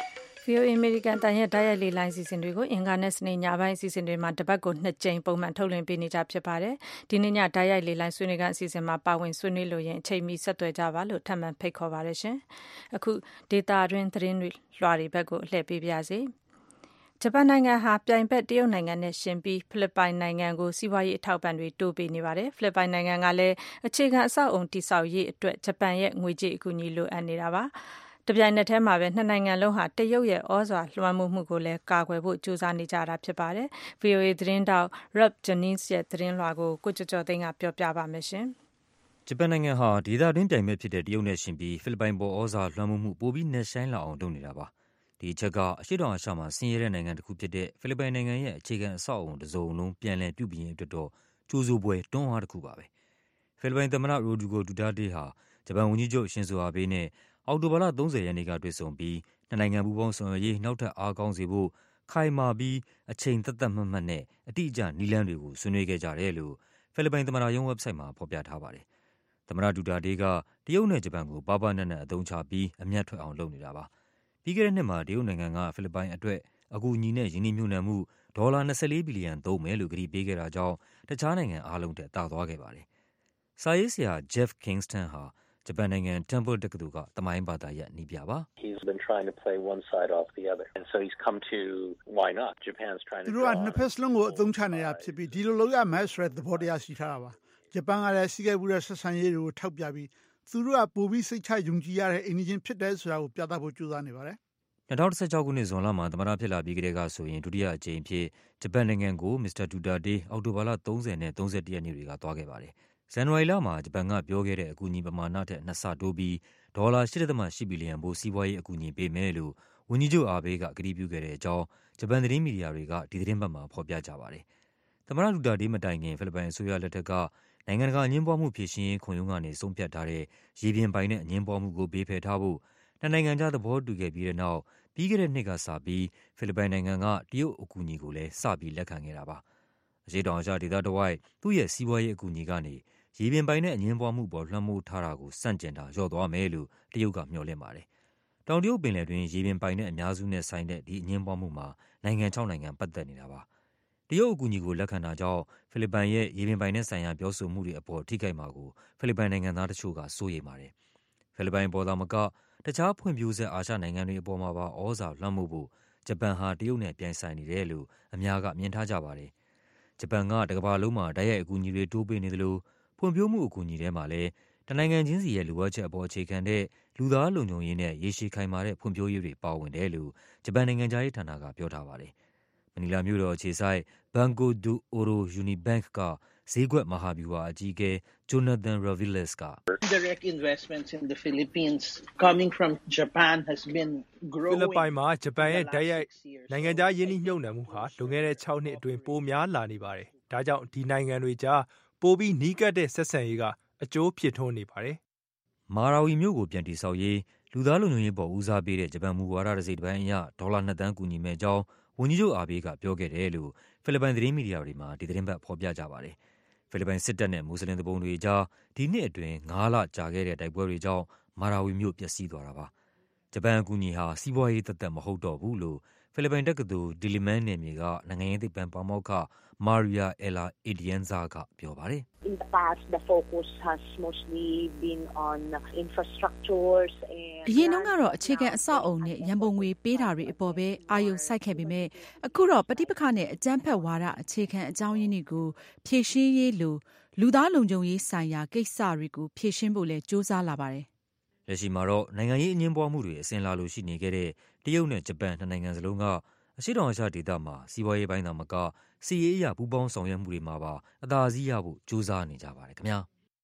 ဗွီအိုအေ အမေရိကန်အသံရဲ့တိုက်ရိုက်လေလိုင်းအစီအစဉ်တွေကိုအင်္ဂါနဲ့စနေညပိုင်းအစီအစဉ်တွေမှာတပတ်ကိုနှစ်ကြိမ်ပုံမှန်ထုတ်လွှင့်ပေးနေကြဖြစ်ပါတယ်။ဒီနေ့ညတိုက်ရိုက်လေလိုင်းဆွေးနွေးခန်းအစီအစဉ်မှာပါဝင်ဆွေးနွေးလို့ရင်အချိန်မီဆက်သွယ်ကြပါလို့ထပ်မံဖိတ်ခေါ်ပါတယ်ရှင်။အခုဒေတာတွင်သတင်းတွေလွှာတွေဘက်ကိုအလှည့်ပေးပါရစေ။ဂျပန်နိုင်ငံဟာပြိုင်ဘက်တရုတ်နိုင်ငံနဲ့ရှင်ပြီးဖိလစ်ပိုင်နိုင်ငံကိုစီးပွားရေးအထောက်ပံ့တွေတိုးပေးနေပါတယ်။ဖိလစ်ပိုင်နိုင်ငံကလည်းအခြေခံအဆောက်အုံတည်ဆောက်ရေးအတွက်ဂျပန်ရဲ့ငွေကြေးအကူအညီလိုအပ်နေတာပါ။တပြိုင်နက်တည်းမှာပဲနှစ်နိုင်ငံလုံးဟာတရုတ်ရဲ့ဩဇာလွှမ်းမိုးမှုကိုလည်းကာကွယ်ဖို့ကြိုးစားနေကြတာဖြစ်ပါတယ်။ ဗွီအိုအေသတင်းတောက် Rob Jennings ရဲ့သတင်းလွှာကိုကိုကျော်ကျော်သိန်းကပြောပြပါမယ်ရှင်။ဂျပန်နိုင်ငံဟာဒေသတွင်းပြိုင်ဘက်ဖြစ်တဲ့တရုတ်နဲ့ရှင်ပြီးဖိလစ်ပိုင်ပေါ်ဩဇာလွှမ်းမိုးမှုပိုပြီးနက်ရှိုင်းလာအောင်လုပ်နေတာပါ။ဒီအချက်ကအရှေ့တောင်အာရှမှာဆင်းရဲတဲ့နိုင်ငံတစ်ခုဖြစ်တဲ့ဖိလစ်ပိုင်နိုင်ငံရဲ့အခြေခံအဆောက်အုံတစ်စုံလုံးပြန်လည်ပြုပြင်ရေးအတွက်တော့ကြိုးစိုးပွဲတွန်းအားတစ်ခုပါပဲ။ဖိလစ်ပိုင်သမ္မတရိုဒရီဂိုဒူတာတေးဟာဂျပန်ဝန်ကြီးချုပ်ရှင်ဇိုအာဘေးနဲ့အောက်တိုဘာလသုံးဆယ်ရက်နေ့ကတွေ့ဆုံပြီးနှစ်နိုင်ငံပူးပေါင်းဆောင်ရွက်ရေးနောက်ထပ်အားကောင်းစေဖို့ခိုင်မာပြီးအချိန်သက်သက်မှတ်မှတ်နဲ့အတိအကျနည်းလမ်းတွေကိုဆွေးနွေးခဲ့ကြတယ်လို့ဖိလစ်ပိုင်သမ္မတရုံးဝက်ဘ်ဆိုက်မှာဖော်ပြထားပါတယ်။သမ္မတဒူတာတေးကတရုတ်နဲ့ဂျပန်ကိုပါးပါးနပ်နပ်အသုံးချပြီးအမြတ်ထွက်အောင်လုပ်နေတာပါ။ပြီးခဲ့တဲ့နှစ်မှာတရုတ်နိုင်ငံကဖိလစ်ပိုင်အတွက်အကူအညီနဲ့ယင်းနှိမ့်ညွတ်နှံမှုဒေါ်လာ၂၄ဘီလီယံသုံးမယ်လို့ကတိပေးခဲ့တာကြောင့်တခြားနိုင်ငံအားလုံးထက်သာသွားခဲ့ပါတယ်။စာရေးဆရာ Jeff Kingston ဟာဂျပန်နိုင်ငံ Temple တက္ကသိုလ်ကသမိုင်းဘာသာရပ်နည်းပြပါ။ He's been trying to play one side off the other and so he's come to why not Japan's trying to သူတို့ကနှစ်ဖက်စလုံးကိုအသုံးချနေတာဖြစ်ပြီးဒီလိုလုပ်ရမယ်ဆိုတဲ့သဘောတရားရှိထားတာပါဂျပန်ကလည်းစီးကဲဘူးတဲ့ဆက်ဆံရေးတွေကိုထောက်ပြပြီးသူတို့ကပိုပြီးစိတ်ချယုံကြည်ရတဲ့အိမ်နီးချင်းဖြစ်တယ်ဆိုတာကိုပြသဖို့ကြိုးစားနေပါတယ်၂၀၁၆ခုနှစ်ဇွန်လမှာသမ္မတဖြစ်လာပြီးကတည်းကဆိုရင်ဒုတိယအကြိမ်ဖြစ်ဂျပန်နိုင်ငံကိုမစ္စတာဒူတာတေးအောက်တိုဘာလသုံးဆယ်နဲ့သုံးဆယ့်တစ်ရက်နေ့တွေကသွားခဲ့ပါတယ်။ဇန်နဝါရီလမှာဂျပန်ကပြောခဲ့တဲ့အကူအညီပမာဏထက်နှစ်ဆတိုးပြီးဒေါ်လာ၈ဒသမ၈ဘီလီယံဖိုးစီးပွားရေးအကူအညီပေးမယ်လို့ဝန်ကြီးချုပ်အာဘေးကကတိပြုခဲ့တဲ့အကြောင်းဂျပန်သတင်းမီဒီယာတွေကဒီသတင်းပတ်မှာဖော်ပြကြပါတယ်။သမ္မတဒူတာတေးမတိုင်ခင်ဖိလစ်ပိုင်အစိုးရလက်ထက်ကနိုင်ငံတကာအငြင်းပွားမှုဖြေရှင်းရေးခုံရုံးကနေဆုံးဖြတ်ထားတဲ့ရေပြင်ပိုင်နဲ့အငြင်းပွားမှုကိုဘေးဖယ်ထားဖို့နှစ်နိုင်ငံကြားသဘောတူခဲ့ပြီးတဲ့နောက်ပြီးခဲ့တဲ့နှစ်ကစပြီးဖိလစ်ပိုင်နိုင်ငံကတရုတ်အကူအညီကိုလည်းစပြီးလက်ခံခဲ့တာပါ။အရှေ့တောင်အာရှဒေသတဝိုက်သူ့ရဲ့စီးပွားရေးအကူအညီကနေရေပြင်ပိုင်နဲ့အငြင်းပွားမှုပေါ်လွှမ်းမိုးထားတာကိုစန့်ကျင်တာလျော့သွားမယ်လို့တရုတ်ကမျှော်လင့်ပါတယ်။တောင်တရုတ်ပင်လယ်တွင်ရေပြင်ပိုင်နဲ့အများစုနဲ့ဆိုင်တဲ့ဒီအငြင်းပွားမှုမှာနိုင်ငံခြောက်နိုင်ငံပတ်သက်နေတာပါ။တရုတ်အကူအညီကိုလက်ခံတာကြောင့်ဖိလစ်ပိုင်ရဲ့ရေပြင်ပိုင်နဲ့ဆိုင်ရာပြောဆိုမှုတွေအပေါ်ထိခိုက်မှာကိုဖိလစ်ပိုင်နိုင်ငံသားတချို့ကစိုးရိမ်ပါတယ်။ဖိလစ်ပိုင်ပေါ်သာမကတခြားဖွံ့ဖြိုးဆဲအာရှနိုင်ငံတွေအပေါ်မှာပါဩဇာလွှမ်းမိုးဖို့ဂျပန်ဟာတရုတ်နဲ့ပြိုင်ဆိုင်နေတယ်လို့အများကမြင်ထားကြပါတယ်။ဂျပန်ကတကမ္ဘာလုံးမှာတိုက်ရိုက်အကူအညီတွေတိုးပေးနေသလိုဖွံ့ဖြိုးမှုအကူအညီထဲမှာလည်းတနိုင်ငံချင်းစီရဲ့လိုအပ်ချက်အပေါ်အခြေခံတဲ့လူသားလုံခြုံရေးနဲ့ရေရှည်ခိုင်မာတဲ့ဖွံ့ဖြိုးရေးတွေပါဝင်တယ်လို့ဂျပန်နိုင်ငံခြားရေးဌာနကပြောထားပါတယ်။မနီလာမြို့တော်အခြေစိုက် Banco do Oro Unibank ကဈေးကွက်မဟာဗျူဟာအကြီးအကဲ Jonathan Raviles က Direct investments in the Philippines coming from Japan has been growing ဖိလစ်ပိုင်မှာဂျပန်ရဲ့တိုက်ရိုက်နိုင်ငံခြားယင်းနှိမ့်ညွတ်နှံမှုဟာလွန်ခဲ့တဲ့ခြောက်နှစ်အတွင်းပိုများလာနေပါတယ်။ဒါကြောင့်ဒီနိုင်ငံတွေကြားပိုပြီးနီးကပ်တဲ့ဆက်ဆံရေးကအကျိုးဖြစ်ထွန်းနေပါတယ်။မာရာဝီမြို့ကိုပြန်တည်ဆောက်ရေးလူသားလုံခြုံရေးပေါ်ဦးစားပေးတဲ့ဂျပန်မူဝါဒတစ်စိတ်တစ်ပိုင်းအရဒေါ်လာနှစ်သန်းကူညီမဲ့အကြောင်းဝန်ကြီးချုပ်အာဘေးကပြောခဲ့တယ်လို့ဖိလစ်ပိုင်သတင်းမီဒီယာတွေမှာဒီသတင်းပတ်ဖော်ပြကြပါတယ်။ဖိလစ်ပိုင်စစ်တပ်နဲ့မွတ်စလင်သူပုန်တွေအကြားဒီနှစ်အတွင်းငါးလကြာခဲ့တဲ့တိုက်ပွဲတွေကြောင့်မာရာဝီမြို့ပျက်စီးသွားတာပါ။ဂျပန်အကူအညီဟာစီးပွားရေးသက်သက်မဟုတ်တော့ဘူးလို့ဖိလစ်ပိုင်တက္ကသိုလ်ဒီလီမန်နယ်မြေကနိုင်ငံရေးသိပ္ပံပါမောက္ခ Maria Ella Atienza ကပြောပါတယ်။ In the past the focus has mostly been on infrastructures and အရင်တုန်းကတော့အခြေခံအဆောက်အုံနဲ့ရန်ပုံငွေပေးတာတွေအပေါ်ပဲအာရုံစိုက်ခဲ့ပေမဲ့အခုတော့ပဋိပက္ခနဲ့အကြမ်းဖက်ဝါဒအခြေခံအကြောင်းရင်းတွေကိုဖြေရှင်းရေးလိုလူသားလုံခြုံရေးဆိုင်ရာကိစ္စတွေကိုဖြေရှင်းဖို့လဲစူးစမ်းလာပါတယ်။လက်ရှိမှာတော့နိုင်ငံရေးအငြင်းပွားမှုတွေအစဉ်လာလိုရှိနေခဲ့တဲ့တရုတ်နဲ့ဂျပန်နှစ်နိုင်ငံစလုံးကအရှေ့တောင်အာရှဒေသမှာစီးပွားရေးပိုင်းသာမကစစ်ရေးအရပူးပေါင်းဆောင်ရွက်မှုတွေမှာပါအသာစီးရဖို့ကြိုးစားနေကြပါတယ်ခင်ဗျာ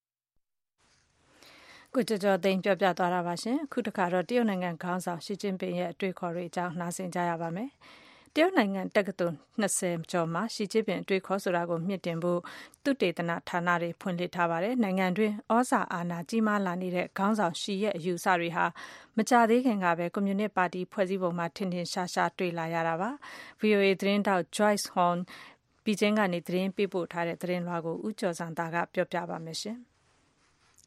ကိုကျော်ကျော်သိန်းပြောပြသွားတာပါရှင်အခုတခါတော့တရုတ်နိုင်ငံခေါင်းဆောင်ရှီကျင်းပင်ရဲ့အတွေ့အခေါ်တွေအကြောင်းနားဆင်ကြရပါမယ်တရုတ်နိုင်ငံတက္ကသိုလ်နှစ်ဆယ်ကျော်မှာရှီကျင်းပင်အတွေ့အခေါ်ဆိုတာကိုမြင့်တင်ဖို့သုတေသနဌာနတွေဖွင့်လှစ်ထားပါတယ်နိုင်ငံတွင်းဩဇာအာဏာကြီးမားလာနေတဲ့ခေါင်းဆောင်ရှီရဲ့အယူအဆတွေဟာမကြသေးခင်ကပဲကွန်မြူနစ်ပါတီဖွဲ့စည်းပုံမှာထင်ထင်ရှားရှားတွေ့လာရတာပါ ဗွီအိုအေ သတင်းတောက် Joyce Horn ပြည်ကျင်းကနေသတင်းပေးပို့ထားတဲ့သတင်းလွှာကိုဦးကျော်စံသားကပြောပြပါမယ်ရှင်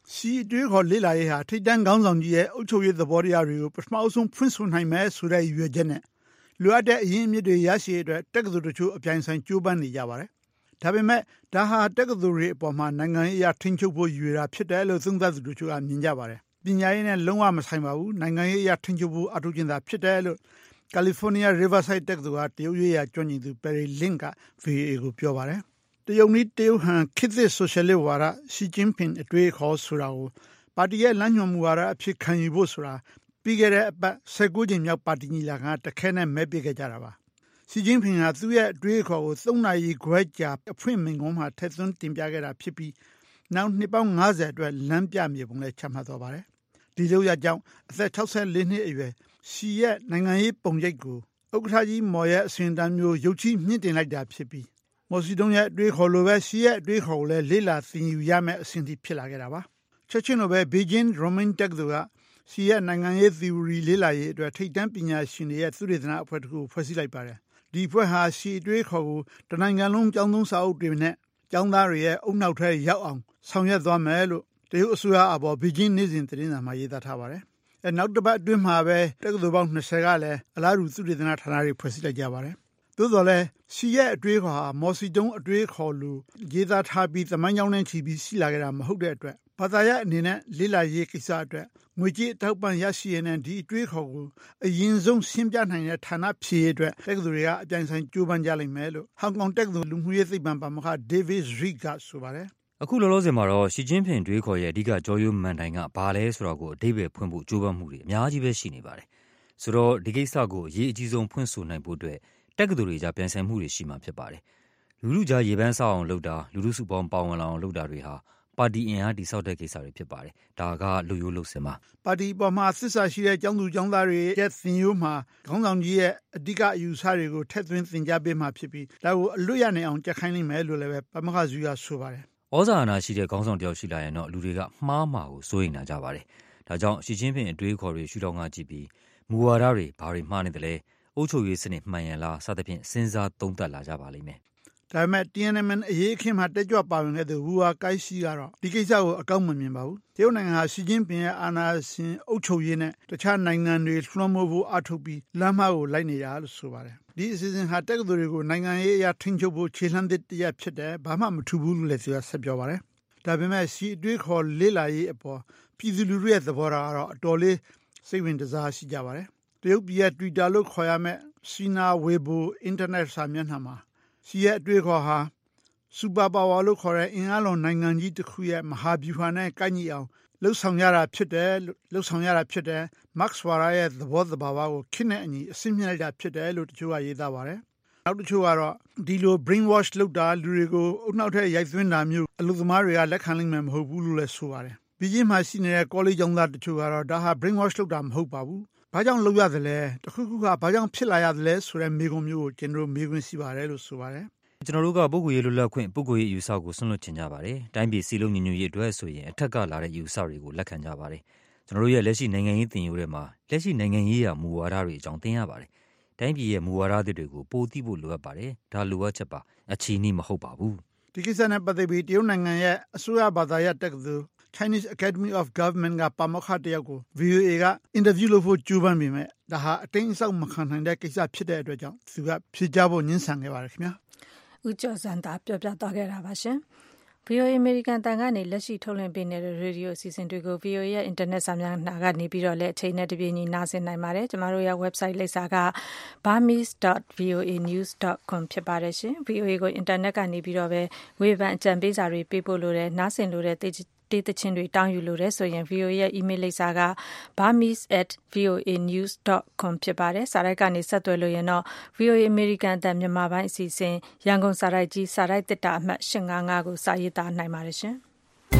စီတွေးခေါ်လေ့လာရေးဟာထိပ်တန်းခေါင်းဆောင်ကြီးရဲ့အုပ်ချုပ်ရေးသဘောတရားတွေကိုပထမဆုံးဖွင့်ဆိုနိုင်မယ်ဆိုတဲ့ရည်ရွယ်ချက်နဲ့လိုအပ်တဲ့အရင်းအမြစ်တွေရရှိရတဲ့တက္ကသိုလ်တို့အပြိုင်ဆိုင်ကြိုးပမ်းနေကြပါတယ်။ဒါပေမဲ့ဒါဟာတက္ကသိုလ်တွေအပေါ်မှာနိုင်ငံရေးအရထိန်းချုပ်ဖို့ရည်ရွယ်တာဖြစ်တယ်လို့သုံးသပ်သူတို့ကမြင်ကြပါတယ်။ပညာရေးနဲ့လုံးဝမဆိုင်ပါဘူး။နိုင်ငံရေးအရထိန်းချုပ်ဖို့အထူးကျင်တာဖြစ်တယ်လို့ကယ်လီဖိုးနီးယား Riverside တက္ကသိုလ်ကတရုတ်ရေးရာကျွမ်းကျင်သူ Perry Lin က ဗွီအိုအေ ကိုပြောပါတယ်။တရုတ်နည်းတရုတ်ဟန်ခေတ်သစ်ဆိုရှယ်လစ်ဝါဒရှီကျင်းပင်အတွေ့အခေါ်ဆိုတာကိုပါတီရဲ့လမ်းညွှန်မှုဝါဒအဖြစ်ခံယူဖို့ဆိုတာပြီးခဲ့တဲ့အပတ်ဆယ်ကိုးကြိမ်မြောက်ပါတီညီလာခံတခဲနဲ့မဲပေးခဲ့ကြတာပါ။ရှီကျင်းပင်ကသူ့ရဲ့အတွေ့အခေါ်ကိုသုံးနာရီခွဲကြာအဖွင့်မိန့်ခွန်းမှာထည့်သွင်းတင်ပြခဲ့တာဖြစ်ပြီးနောက်နှစ်ပေါင်း၅၀အတွက်လမ်းပြမြေပုံလည်းချမှတ်သွားပါတယ်။ဒီလိုရကြောင်းအသက်၆၄နှစ်အရွယ်ရှီရဲ့နိုင်ငံရေးပုံရိပ်ကိုဥက္ကဋ္ဌကြီးမော်ရဲ့အစဉ်တန်းမျိုးရုပ်ချီးမြင့်တင်လိုက်တာဖြစ်ပြီးမော်စီတုံးရဲ့အတွေ့အခေါ်လိုပဲရှီရဲ့အတွေ့အခေါ်ကိုလည်းလေ့လာသင်ယူရမယ့်အဆင့်ထိဖြစ်လာခဲ့တာပါ။ချက်ချင်းလိုပဲဘေဂျင်းရိုမန်တက္ကသိုလ်ကရှီရဲ့နိုင်ငံရေး theory လေ့လာရေးအတွက်ထိပ်တန်းပညာရှင်တွေရဲ့သုတေသနအဖွဲ့တစ်ခုကိုဖွဲ့စည်းလိုက်ပါတယ်။ဒီအဖွဲ့ဟာရှီအတွေ့အခေါ်ကိုတနိုင်ငံလုံးကျောင်းသုံးစာအုပ်တွေနဲ့ကျောင်းသားတွေရဲ့အုံနောက်ထဲရောက်အောင်ဆောင်ရွက်သွားမယ်လို့တရုတ်အစိုးရအပေါ်ဘေဂျင်းနေ့စဉ်သတင်းစာမှာရေးသားထားပါတယ်။အဲနောက်တစ်ပတ်အတွင်းမှာပဲတက္ကသိုလ်ပေါင်း၂၀ကလည်းအလားတူသုတေသနဌာနတွေဖွဲ့စည်းလိုက်ကြပါတယ်။သို့တော်လည်းရှီရဲ့အတွေ့အခေါ်ဟာမော်စီတုံးအတွေ့အခေါ်လိုရေးသားထားပြီးသမိုင်းကြောင်းနဲ့ချီပြီးရှိလာခဲ့တာမဟုတ်တဲ့အတွက်ဘာသာရပ်အနေနဲ့လေ့လာရေးကိစ္စအတွက်ငွေကြေးအထောက်ပံ့ရရှိရတဲ့ဒီအတွေ့အခေါ်ကိုအရင်ဆုံးရှင်းပြနိုင်တဲ့ဌာနဖြစ်ရတဲ့တက္ကသိုလ်တွေကအပြိုင်ဆိုင်ကြိုးပမ်းကြလိမ့်မယ်လို့ဟောင်ကောင်တက္ကသိုလ်လူမှုရေးသိပ္ပံပါမောက္ခ David Reed ကဆိုပါတယ်။အခုလောလောဆယ်မှာတော့ရှီကျင်းပင်တွေးခေါ်ရဲ့အဓိကကြောရိုးမှန်တိုင်ကဘာလဲဆိုတာကိုအဓိပ္ပာယ်ဖွင့်ဖို့ကြိုးပမ်းမှုတွေအများကြီးပဲရှိနေပါတယ်။ဆိုတော့ဒီကိစ္စကိုအရေးအကြီးဆုံးဖွင့်ဆိုနိုင်ဖို့အတွက်တက္ကသိုလ်တွေကြားပြန်ဆိုင်မှုတွေရှိမှဖြစ်ပါတယ်။လူလူကြားရေပန်းဆောက်အောင်လုပ်တာလူလူစုပေါင်းပါဝင်လာအောင်လုပ်တာတွေဟာပါတီအင်အားတည်ဆောက်တဲ့ကိစ္စတွေဖြစ်ပါတယ်။ဒါကလူရိုးလုပ်စင်ပါ။ပါတီပေါ်မှာသစ္စာရှိတဲ့ကျောင်းသူကျောင်းသားတွေရဲ့သင်ရိုးမှာခေါင်းဆောင်ကြီးရဲ့အဓိကအယူဆတွေကိုထည့်သွင်းသင်ကြားပေးမှဖြစ်ပြီးဒါကိုအလွတ်ရနိုင်အောင်ကြက်ခိုင်းနိုင်မယ်လို့လည်းပဲပါမောက္ခဇူကဆိုပါတယ်။ဩဇာအာဏာရှိတဲ့ခေါင်းဆောင်တယောက်ရှိလာရင်တော့လူတွေကမှားမှာကိုစိုးရိမ်လာကြပါတယ်။ဒါကြောင့်ရှီကျင်းပင်အတွေးအခေါ်တွေရှုထောင့်ကကြည့်ပြီးမူဝါဒတွေဘာတွေမှားနေတယ်လဲအုပ်ချုပ်ရေးစနစ်မှန်ရလားစသဖြင့်စဉ်းစားသုံးသပ်လာကြပါလိမ့်မယ်။ဒါပေမဲ့ တီ အန် အမ် အန် အရေးအခင်းမှာတက်ကြွပါဝင်ခဲ့သူဝူဝါကိုက်ရှိကတော့ဒီကိစ္စကိုအကောင်းမမြင်ပါဘူး။တရုတ်နိုင်ငံဟာရှီကျင်းပင်ရဲ့အာဏာရှင်အုပ်ချုပ်ရေးနဲ့တခြားနိုင်ငံတွေလွှမ်းမိုးဖို့အထောက်ပြီးလမ်းမကိုလိုက်နေတာလို့ဆိုပါတယ်။ဒီအစီအစဉ်ဟာတက္ကသိုလ်တွေကိုနိုင်ငံရေးအရထိန်းချုပ်ဖို့ခြေလှမ်းသစ်တစ်ရပ်ဖြစ်တယ်။ဘာမှမထူးဘူးလို့လည်းသူကဆက်ပြောပါတယ်။ဒါပေမဲ့ရှီအတွေ့ခေါ်လေ့လာရေးအပေါ်ပြည်သူလူထုရဲ့သဘောထားကတော့အတော်လေးစိတ်ဝင်စားရှိကြပါတယ်။တရုတ်ပြည်ရဲ့ Twitter လို့ခေါ်ရမယ့်စီနာဝေဘိုအင်တာနက်စာမျက်နှာမှာရှီရဲ့အတွေ့အခေါ်ဟာစူပါပါဝါလို့ခေါ်တဲ့အင်အားလုံးနိုင်ငံကြီးတစ်ခုရဲ့မဟာဗျူဟာနဲ့ကိုက်ညီအောင်လှုပ်ဆောင်ရတာဖြစ်တယ်လှုပ်ဆောင်ရတာဖြစ်တယ်မတ်စ်ဝါရာရဲ့သဘောသဘာဝကိုခင်းတဲ့အညီအစိမ့်မြင့်လိုက်တာဖြစ်တယ်လို့တချို့ကရေးသားပါတယ်နောက်တချို့ကတော့ဒီလို brainwash လုပ်တာလူတွေကိုအုတ်နောက်ထက်ရိုက်သွင်းတာမျိုးအလုပ်သမားတွေကလက်ခံနိုင်မှာမဟုတ်ဘူးလို့လည်းဆိုပါတယ်ဘီဂျင်းမှာရှိနေတဲ့ college ကျောင်းသားတချို့ကတော့ဒါဟာ brainwash လုပ်တာမဟုတ်ပါဘူးဘာကြောင့်လုပ်ရသလဲတခုခုကဘာကြောင့်ဖြစ်လာရသလဲဆိုတဲ့မေးခွန်းမျိုးကိုကျွန်တော်မေးခွန်းရှိပါတယ်လို့ဆိုပါတယ်ကျွန်တော်တို့ကပုဂ္ဂိုလ်ရေးလွတ်လပ်ခွင့်ပုဂ္ဂိုလ်ရေးအယူဆကိုဆွန့်လွတ်ချင်ကြပါတယ်။တိုင်းပြည်စီလုံးညီညွတ်ရေးအတွက်ဆိုရင်အထက်ကလာတဲ့ယူဆတွေကိုလက်ခံကြပါတယ်။ကျွန်တော်တို့ရဲ့လက်ရှိနိုင်ငံရေးသင်ရိုးထဲမှာလက်ရှိနိုင်ငံရေးရာမူဝါဒတွေအကြောင်းသင်ရပါတယ်။တိုင်းပြည်ရဲ့မူဝါဒတွေကိုပိုသိဖို့လိုအပ်ပါတယ်။ဒါလိုအပ်ချက်ပါ။အခြေအနေမဟုတ်ပါဘူး။ဒီကိစ္စနဲ့ပတ်သက်ပြီးတရုတ်နိုင်ငံရဲ့အစိုးရဘာသာရပ်တက္ကသိုလ် Chinese Academy of Government ကပါမောက္ခတယောက်ကို ဗီအိုအေ ကအင်တာဗျူးလုပ်ဖို့ကြိုးပမ်းပေမဲ့ဒါဟာအတင်းအဆောက်မခံနိုင်တဲ့ကိစ္စဖြစ်တဲ့အတွက်ကြောင့်သူကဖြေကြားဖို့ညှင်းဆန်ခဲ့ပါတယ်ခင်ဗျာ။ဦးကျော်စံသာပြောပြသွားခဲ့တာပါရှင်။ ဗွီအိုအေ အမေရိကန်တန်ကနေလက်ရှိထုတ်လွှင့်ပေးနေတဲ့ရေဒီယိုအစီအစဉ်တွေကို ဗွီအိုအေ ရဲ့အင်တာနက်စာမျက်နှာကနေပြီးတော့လည်းအချိန်နဲ့တပြေးညီနားဆင်နိုင်ပါတယ်။ကျမတို့ရဲ့ website လိပ်စာက burmese dot v o a news dot com ဖြစ်ပါတယ်ရှင်။ ဗွီအိုအေ ကိုအင်တာနက်ကနေပြီးတော့ပဲဝေဖန်အကြံပေးစာတွေပေးပို့လို့တယ်နားဆင်လို့တဲ့တေးသချင်းတွေတောင်းယူလို့တယ်ဆိုရင် ဗွီအိုအေ ရဲ့ email လိပ်စာက burmese at v o a news dot com ဖြစ်ပါတယ်။စာတိုက်ကနေဆက်သွယ်လို့ရင်တော့ ဗွီအိုအေ အမေရိကန်အသံမြန်မာပိုင်းအစီအစဉ်ရန်ကုန်စာတိုက်ကြီးစာတိုက်တစ်တာအမှတ်၈၅၅ကိုစာရေးသားနိုင်ပါတယ်ရှင်။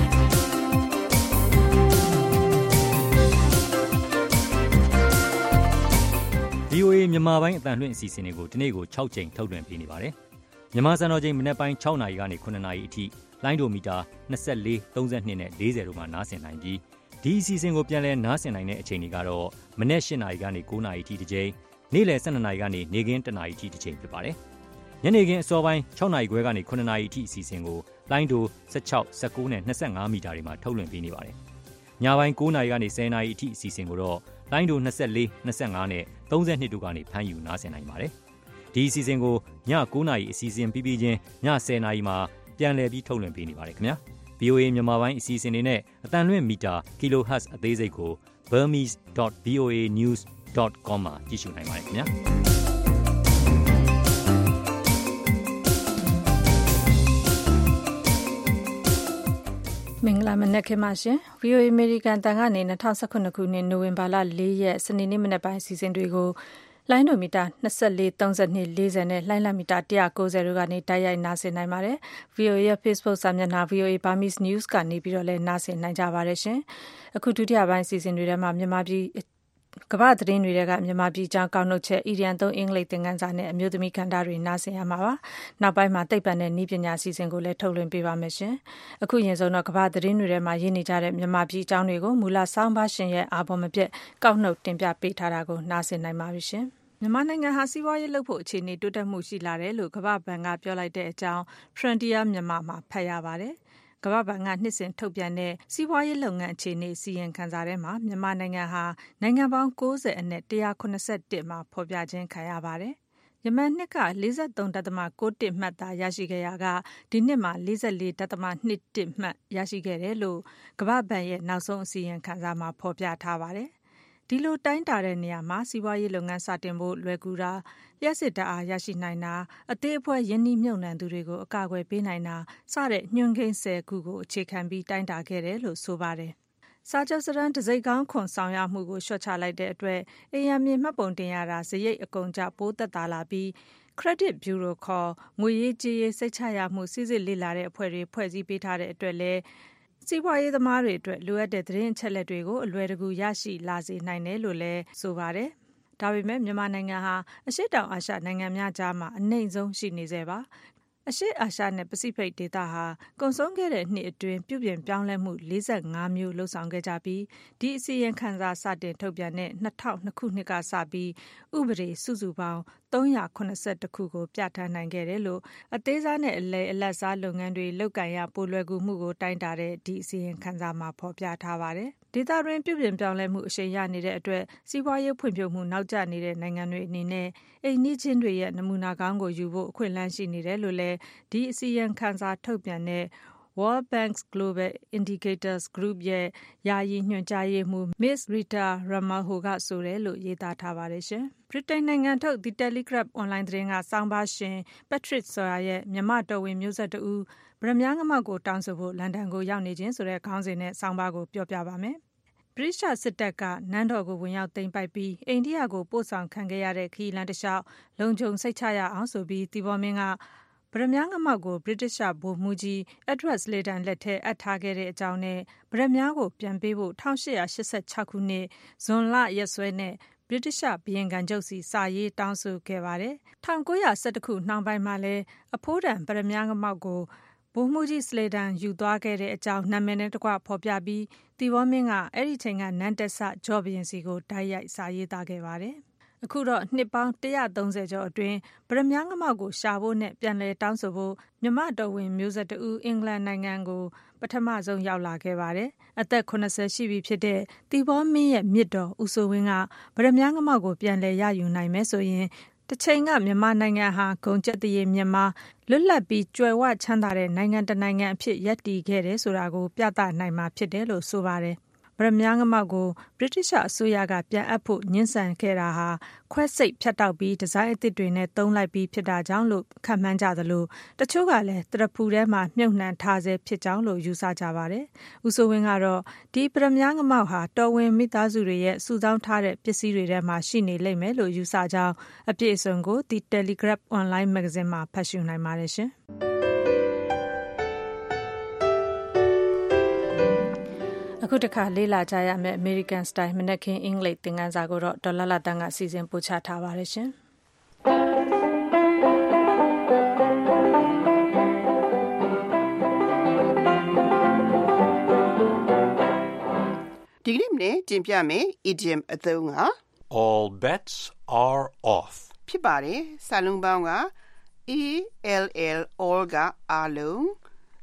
ဗီအိုအေ မြန်မာပိုင်းအသံလွှင့်အစီအစဉ်တွေကိုဒီနေ့ကို၆ကြိမ်ထုတ်လွှင့်ပေးနေပါတယ်။မြန်မာစံတော်ချိန်မနက်ပိုင်း၆နာရီကနေ၇နာရီအထိလိုင်းဒိုမီတာ၂၄၊၃၂နဲ့၄၀တို့မှာနားဆင်နိုင်ပြီးဒီအစီအစဉ်ကိုပြန်လည်နားဆင်နိုင်တဲ့အချိန်တွေကတော့မနက်၈နာရီကနေ၉နာရီအထိတစ်ကြိမ်နေ့လယ်၁၂နာရီကနေနေ့ခင်း၁နာရီအထိတစ်ကြိမ်ဖြစ်ပါတယ်။ညနေခင်းအစောပိုင်း၆နာရီခွဲကနေ၇နာရီအထိအစီအစဉ်ကိုလိုင်းဒို၁၆ ၁၉နဲ့၂၅မီတာတွေမှာထုတ်လွှင့်ပေးနေပါတယ်။ညပိုင်း၉နာရီကနေ၁၀နာရီအထိအစီအစဉ်ကိုတော့လိုင်းဒို၂၄ ၂၅နဲ့၃၂တို့ကနေဖမ်းယူနားဆင်နိုင်ပါတယ်။ဒီအစီအစဉ်ကိုည၉နာရီအစီအစဉ်ပြီးပြီးချင်းည၁၀နာရီမှာပြန်လည်ပြီးထုတ်လွှင့်ပေးနေပါတယ်ခင်ဗျာ။ဗွီအိုအေ မြန်မာပိုင်းအစီအစဉ်တွေနဲ့အတန်လွှင့်မီတာ kilohertz အသေးစိတ်ကို burmese dot v o a news dot com မှာကြည့်ရှုနိုင်ပါတယ်ခင်ဗျာမင်္ဂလာမနက်ခင်းပါရှင် ဗွီအိုအေ American တန်ကနေ၂၀၁၇ခုနှစ်နိုဝင်ဘာလ၄ရက်စနေနေ့မနက်ပိုင်းအစီအစဉ်တွေကိုလိုင်းဒိုမီတာ၂၄ ၃၂ ၄၀နဲ့လိုင်းလမီတာ၁၉၀တို့ကနေတိုက်ရိုက်နားဆင်နိုင်ပါတယ်။ ဗွီအိုအေရဲ့ Facebook စာမျက်နှာ ဗွီအိုအေ Burmese News ကနေပြီးတော့လည်းနားဆင်နိုင်ကြပါတယ်ရှင်။အခုဒုတိယပိုင်းအစီအစဉ်တွေထဲမှာမြန်မာပြည်ကမ္ဘာသတင်းတွေကမြန်မာပြည်ကြောင်းကောက်နှုတ်ချက် အီဒီယံသုံးအင်္ဂလိပ်သင်ခန်းစာနဲ့အမျိုးသမီးကဏ္ဍတွေနားဆင်ရမှာပါ။နောက်ပိုင်းမှာသိပ္ပံနဲ့နည်းပညာအစီအစဉ်ကိုလည်းထုတ်လွှင့်ပေးပါမယ်ရှင်။အခုရင်ဆုံးတော့ကမ္ဘာသတင်းတွေထဲမှာရေးနေကြတဲ့မြန်မာပြည်အကြောင်းတွေကိုမူလဆောင်းပါရှင်ရဲ့အာဘော်မပြတ်ကောက်နှုတ်တင်ပြပေးထားတာကိုနားဆင်နိုင်ပါပြီရှင်။မြန်မာနိုင်ငံဟာစီးပွားရေးလုပ်ဖို့အခြေအနေတိုးတက်မှုရှိလာတယ်လို့ကမ္ဘာ့ဘဏ်ကပြောလိုက်တဲ့အကြောင်း Frontier မြန်မာမှာဖတ်ရပါတယ်။ကမ္ဘာ့ဘဏ်ကနှစ်စဉ်ထုတ်ပြန်တဲ့စီးပွားရေးလုပ်ငန်းအခြေအနေစီရင်ခံစာထဲမှာမြန်မာနိုင်ငံဟာနိုင်ငံပေါင်း၉၀အနက်၁၇၁မှာဖော်ပြခြင်းခံရပါတယ်။ယမန်နှစ်က၄၃.၉၁မှတ်သာရရှိခဲ့ရာကဒီနှစ်မှာ၄၄.၂၁မှတ်ရရှိခဲ့တယ်လို့ကမ္ဘာ့ဘဏ်ရဲ့နောက်ဆုံးအစီရင်ခံစာမှာဖော်ပြထားပါတယ်။ဒီလိုတိုင်းတာတဲ့နေရာမှာစီးပွားရေးလုပ်ငန်းစတင်ဖို့လွယ်ကူတာလျှက်စစ်ဓာတ်အားရရှိနိုင်တာအသေးအဖွဲယင်းနှိမ့်မြုပ်နှံသူတွေကိုအကာအကွယ်ပေးနိုင်တာစတဲ့ညွှန်းကိန်း၁၀ခုကိုအခြေခံပြီးတိုင်းတာခဲ့တယ်လို့ဆိုပါတယ်။စာချုပ်စရန်တစိ့ကောင်းခွန်ဆောင်ရမှုကိုလျှော့ချလိုက်တဲ့အတွက်အေးရမြေမှတ်ပုံတင်ရတာစရိတ်အကုန်ကျပိုးသက်သာလာပြီး Credit Bureau ခေါ်ငွေရေးကြေးရေးစိတ်ချရမှုစစ်စစ်လေ့လာတဲ့အဖွဲ့တွေဖွဲ့စည်းပေးထားတဲ့အတွက်လည်းစီးပွားရေးသမားတွေအတွက်လိုအပ်တဲ့သတင်းအချက်အလက်တွေကိုအလွယ်တကူရရှိလာစေနိုင်တယ်လို့လည်းဆိုပါတယ်။ဒါပေမဲ့မြန်မာနိုင်ငံဟာအရှေ့တောင်အာရှနိုင်ငံများကြားမှာအနှိမ့်ဆုံးရှိနေစေပါ။အရှေ့အာရှနဲ့ပစိဖိတ်ဒေသဟာကုန်ဆုံးခဲ့တဲ့နှစ်အတွင်းပြုပြင်ပြောင်းလဲမှု၄၅မျိုးလှုပ်ဆောင်ခဲ့ကြပြီးဒီအစီရင်ခံစာစတင်ထုတ်ပြန်တဲ့၂၀၀၂ခုနှစ်ကစပြီးဥပဒေစုစုပေါင်း၃၇၁ခုကိုပြဋ္ဌာန်းနိုင်ခဲ့တယ်လို့အသေးစားနဲ့အလယ်အလတ်စားလုပ်ငန်းတွေလုပ်ကိုင်ရပိုလွယ်ကူမှုကိုတိုင်းတာတဲ့ဒီအစီရင်ခံစာမှာဖော်ပြထားပါတယ်။ဒေသတွင်းပြုပြင်ပြောင်းလဲမှုအရှိန်ရနေတဲ့အတွက်စီးပွားရေးဖွံ့ဖြိုးမှုနောက်ကျနေတဲ့နိုင်ငံတွေအနေနဲ့အိမ်နီးချင်းတွေရဲ့နမူနာကောင်းကိုယူဖို့အခွင့်အလမ်းရှိနေတယ်လို့လည်းဒီအစီရင်ခံစာထုတ်ပြန်တဲ့ World Bank's Global Indicators Group ရဲ့ယာယီညွှန်ကြားရေးမှူး Miz Rita Ramalho ကဆိုတယ်လို့ရေးသားထားပါတယ်ရှင်။ဗြိတိန်နိုင်ငံထုတ် The Telegraph အွန်လိုင်းသတင်းကစောင်းပါရှင် Patrick Sawyer ရဲ့မြန်မာတော်ဝင်မျိုးဆက်တဦးဗရမ ्या ငမောက်ကိုတောင်းဆိုဖို့လန်ဒန်ကိုရောက်နေခြင်းဆိုတဲ့ခေါင်းစဉ်နဲ့စောင်းပါကိုပြောပြပါမယ်။ဗြိတိရှစစ်တပ်ကနန်းတော်ကိုဝင်ရောက်သိမ်းပိုက်ပြီးအိန္ဒိယကိုပို့ဆောင်ခံခဲ့ရတဲ့ခီးလန်တလျှောက်လုံခြုံစိတ်ချရအောင်ဆိုပြီးသီပေါမင်းကဗရမ ्या ငမောက်ကိုဗြိတိရှဗိုလ်မှူးကြီး Edward Sladen လက်ထဲအပ်ထားခဲ့တဲ့အကြောင်းနဲ့ဗရမ ्या ကိုပြန်ပေးဖို့၁၈၈၆ခုနှစ်ဇွန်လရက်စွဲနဲ့ဗြိတိရှဘုရင်ခံချုပ်စီစာရေးတောင်းဆိုခဲ့ပါတယ်။၁၉၁၁ခုနှောင်းပိုင်းမှာလည်းအဖိုးတန်ဗရမ ्या ငမောက်ကိုဗိုလ်မှူးကြီးစလေတန်ယူသွားခဲ့တဲ့အကြောင်းနာမည်နဲ့တကွဖော်ပြပြီးသီပေါမင်းကအဲ့ဒီချိန်ကနန်းတက်ဆဂျော့ဘုရင်စီကိုတိုက်ရိုက်စာရေးသားခဲ့ပါတယ်။အခုတော့နှစ်ပေါင်း၁၃၀ကျော်အတွင်းဗရမ ्या ငမောက်ကိုရှာဖို့နဲ့ပြန်လည်တောင်းဆိုဖို့မြမတော်ဝင်မျိုးဆက်တူအင်္ဂလန်နိုင်ငံကိုပထမဆုံးရောက်လာခဲ့ပါတယ်။အသက်၇၀ရှိပြီဖြစ်တဲ့သီပေါမင်းရဲ့မြစ်တော်ဦးစိုးဝင်းကဗရမ ्या ငမောက်ကိုပြန်လည်ရယူနိုင်မယ်ဆိုရင်တချိန်ကမြန်မာနိုင်ငံဟာဂုံကျက်တရေမြန်မာလွတ်လပ်ပြီးကြွယ်ဝချမ်းသာတဲ့နိုင်ငံတစ်နိုင်ငံအဖြစ်ရပ်တည်ခဲ့တယ်ဆိုတာကိုပြသနိုင်မှာဖြစ်တယ်လို့ဆိုပါတယ်။ဗရမ ्या ငမောက်ကိုဗြိတိရှအစိုးရကပြန်အပ်ဖို့ညှင်းဆန်ခဲ့တာဟာခွဲစိတ်ဖြတ်တောက်ပြီးဒီဇိုင်းအသစ်တွေနဲ့သုံးလိုက်ပြီးဖြစ်တာကြောင့်လို့ခန့်မှန်းကြသလိုတချို့ကလည်းတရဖူထဲမှာမြုပ်နှံထားဆဲဖြစ်ကြောင်းလို့ယူဆကြပါတယ်။ဦးစိုးဝင်းကတော့ဒီဗရမ ्या ငမောက်ဟာတော်ဝင်မိသားစုတွေရဲ့စုဆောင်းထားတဲ့ပစ္စည်းတွေထဲမှာရှိနေလိမ့်မယ်လို့ယူဆကြောင်းအပြည့်အစုံကို The Telegraph Online Magazine မှာဖတ်ရှုနိုင်ပါတယ်ရှင်။အခုတခါလေးလာကြရမယ့် American Style မနက်ခင်းအင်္ဂလိပ်သင်ခန်းစာကိုတော့ဒေါ်လာလာတန်းကစီစဉ်ပို့ချထားပါတယ်ရှင်ဒီကနေ့မနေ့တင်ပြမယ် idiom အသုံးက All bets are off ဖြစ်ပါတယ်စာလုံးပေါင်းက all all ကအားလုံး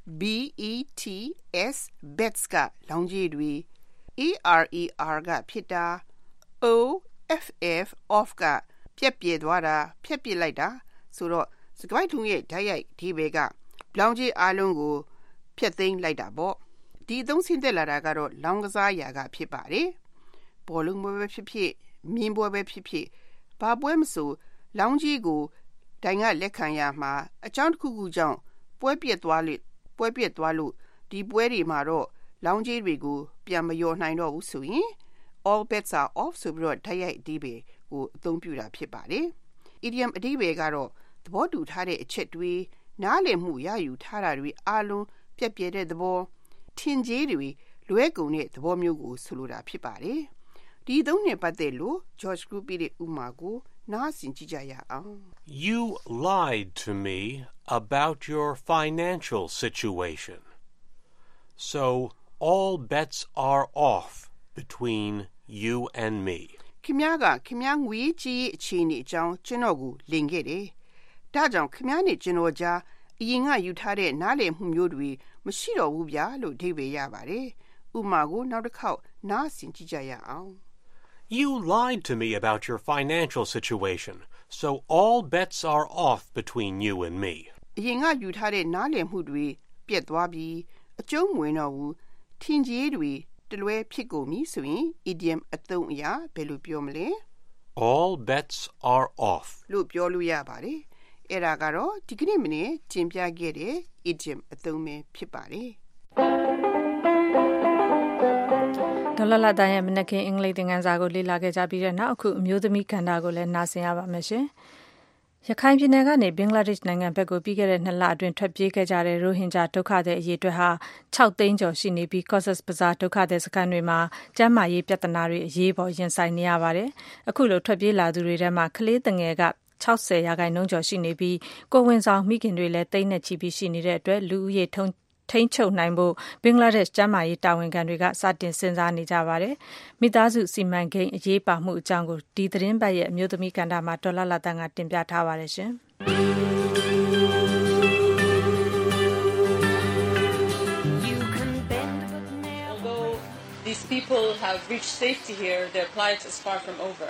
B E T S bets ကလောင်ကြီးတွေ A R E R ကဖြစ်တာ O F F off ကပြက်ပြဲသွားတာဖြက်ပြစ်လိုက်တာဆိုတော့စကားပိုက်ထုံးရဲ့ဓာတ်ရိုက်ဒီဘဲကလောင်ကြီးအားလုံးကိုဖြက်သိမ်းလိုက်တာပေါ့ဒီအသုံးဆင်းသက်လာတာကတော့လောင်ကစားရာကဖြစ်ပါတယ်ဘောလုံးပွဲပဲဖြစ်ဖြစ်မြင်းပွဲပဲဖြစ်ဖြစ်ဘာပွဲမဆိုလောင်ကြီးကိုဒိုင်ကလက်ခံရမှာအကြောင်းတစ်ခုခုကြောင့်ပွဲပြက်သွားလို့ပွဲပြက်သွားလို့ဒီပွဲတွေမှာတော့လောင်ကြီးတွေကိုပြန်မယောနိုင်တော့ဘူးဆိုရင် all bets are off ဆိုပြီးတော့ဓာတ်ရိုက်အဓိပ္ပာယ်ကိုအသုံးပြုတာဖြစ်ပါတယ်။ idiom အဓိပ္ပာယ်ကတော့သဘောတူထားတဲ့အချက်တွေနားလည်မှုရယူထားတာတွေအားလုံးပြက်ပြဲတဲ့သဘောထင်ကြေးတွေလွဲကုန်တဲ့သဘောမျိုးကိုဆိုလိုတာဖြစ်ပါတယ်။ဒီသုံးနဲ့ပတ်သက်လို့ George Group ရဲ့ဥပမာကိုနားဆင်ကြည့်ကြရအောင် You lied to me about your financial situation. So all bets are off between you and me. ခင်ဗျားကခင်ဗျားငွေကြီးအခြေအနေအကြောင်းကျွန်တော်ကိုလင်ခဲ့တယ်။ဒါကြောင့်ခင်ဗျားနဲ့ကျွန်တော်ကြားအရင်ကယူထားတဲ့နားလည်မှုမျိုးတွေမရှိတော့ဘူးဗျာလို့အဓိပ္ပာယ်ရပါတယ်။ဥပမာကိုနောက်တစ်ခေါက်နားဆင်ကြည့်ကြရအောင် You lied to me about your financial situation. So all bets are off between you and me. အရင်ကယူထားတဲ့နားလည်မှုတွေပြတ်သွားပြီးအကျုံးမဝင်တော့ဘူးထင်ကြေးတွေတလွဲဖြစ်ကုန်ပြီဆိုရင် idiom အသုံးအရာဘယ်လိုပြောမလဲ All bets are off လို့ပြောလို့ရပါတယ်အဲ့ဒါကတော့ဒီကနေ့မနေ့ကျင်ပြခဲ့တဲ့ idiom အသုံးပဲဖြစ်ပါတယ်ဒေါ်လာလာတိုင်းရဲ့မနက်ခင်းအင်္ဂလိပ်သင်ခန်းစာကိုလေ့လာခဲ့ကြပြီးတဲ့နောက်အခုအမျိုးသမီးကဏ္ဍကိုလည်းနားဆင်ရပါမယ်ရှင်ရခိုင်ပြည်နယ်ကနေဘင်္ဂလားဒေ့ရှ်နိုင်ငံဘက်ကိုပြီးခဲ့တဲ့နှစ်လအတွင်းထွက်ပြေးခဲ့ကြတဲ့ရိုဟင်ဂျာဒုက္ခသည်အရေအတွက်ဟာ၆သိန်းကျော်ရှိနေပြီး Cox's Bazar ဒုက္ခသည်စခန်းတွေမှာကျန်းမာရေးပြဿနာတွေအရေးပေါ်ရင်ဆိုင်နေရပါတယ်။အခုလိုထွက်ပြေးလာသူတွေထဲမှာကလေးငယ်က၆၀ရာခိုင်နှုန်းကျော်ရှိနေပြီးကိုယ်ဝန်ဆောင်မိခင်တွေလည်းသိန်းနဲ့ချီပြီးရှိနေတဲ့အတွက်လူဦးရေထုံထိန်းချုပ်နိုင်ဖို့ဘင်္ဂလားဒေ့ရှ်ကျန်းမာရေးတာဝန်ခံတွေကစတင်စဉ်းစားနေကြပါတယ်။မိသားစုစီမံကိန်းအရေးပါမှုအကြောင်းကိုဒီသတင်းပတ်ရဲ့အမျိုးသမီးကဏ္ဍမှာဒေါ်လာလာတန်ကတင်ပြထားပါတယ်ရှင်။ Although these people have reached safety here, their plight is far from over.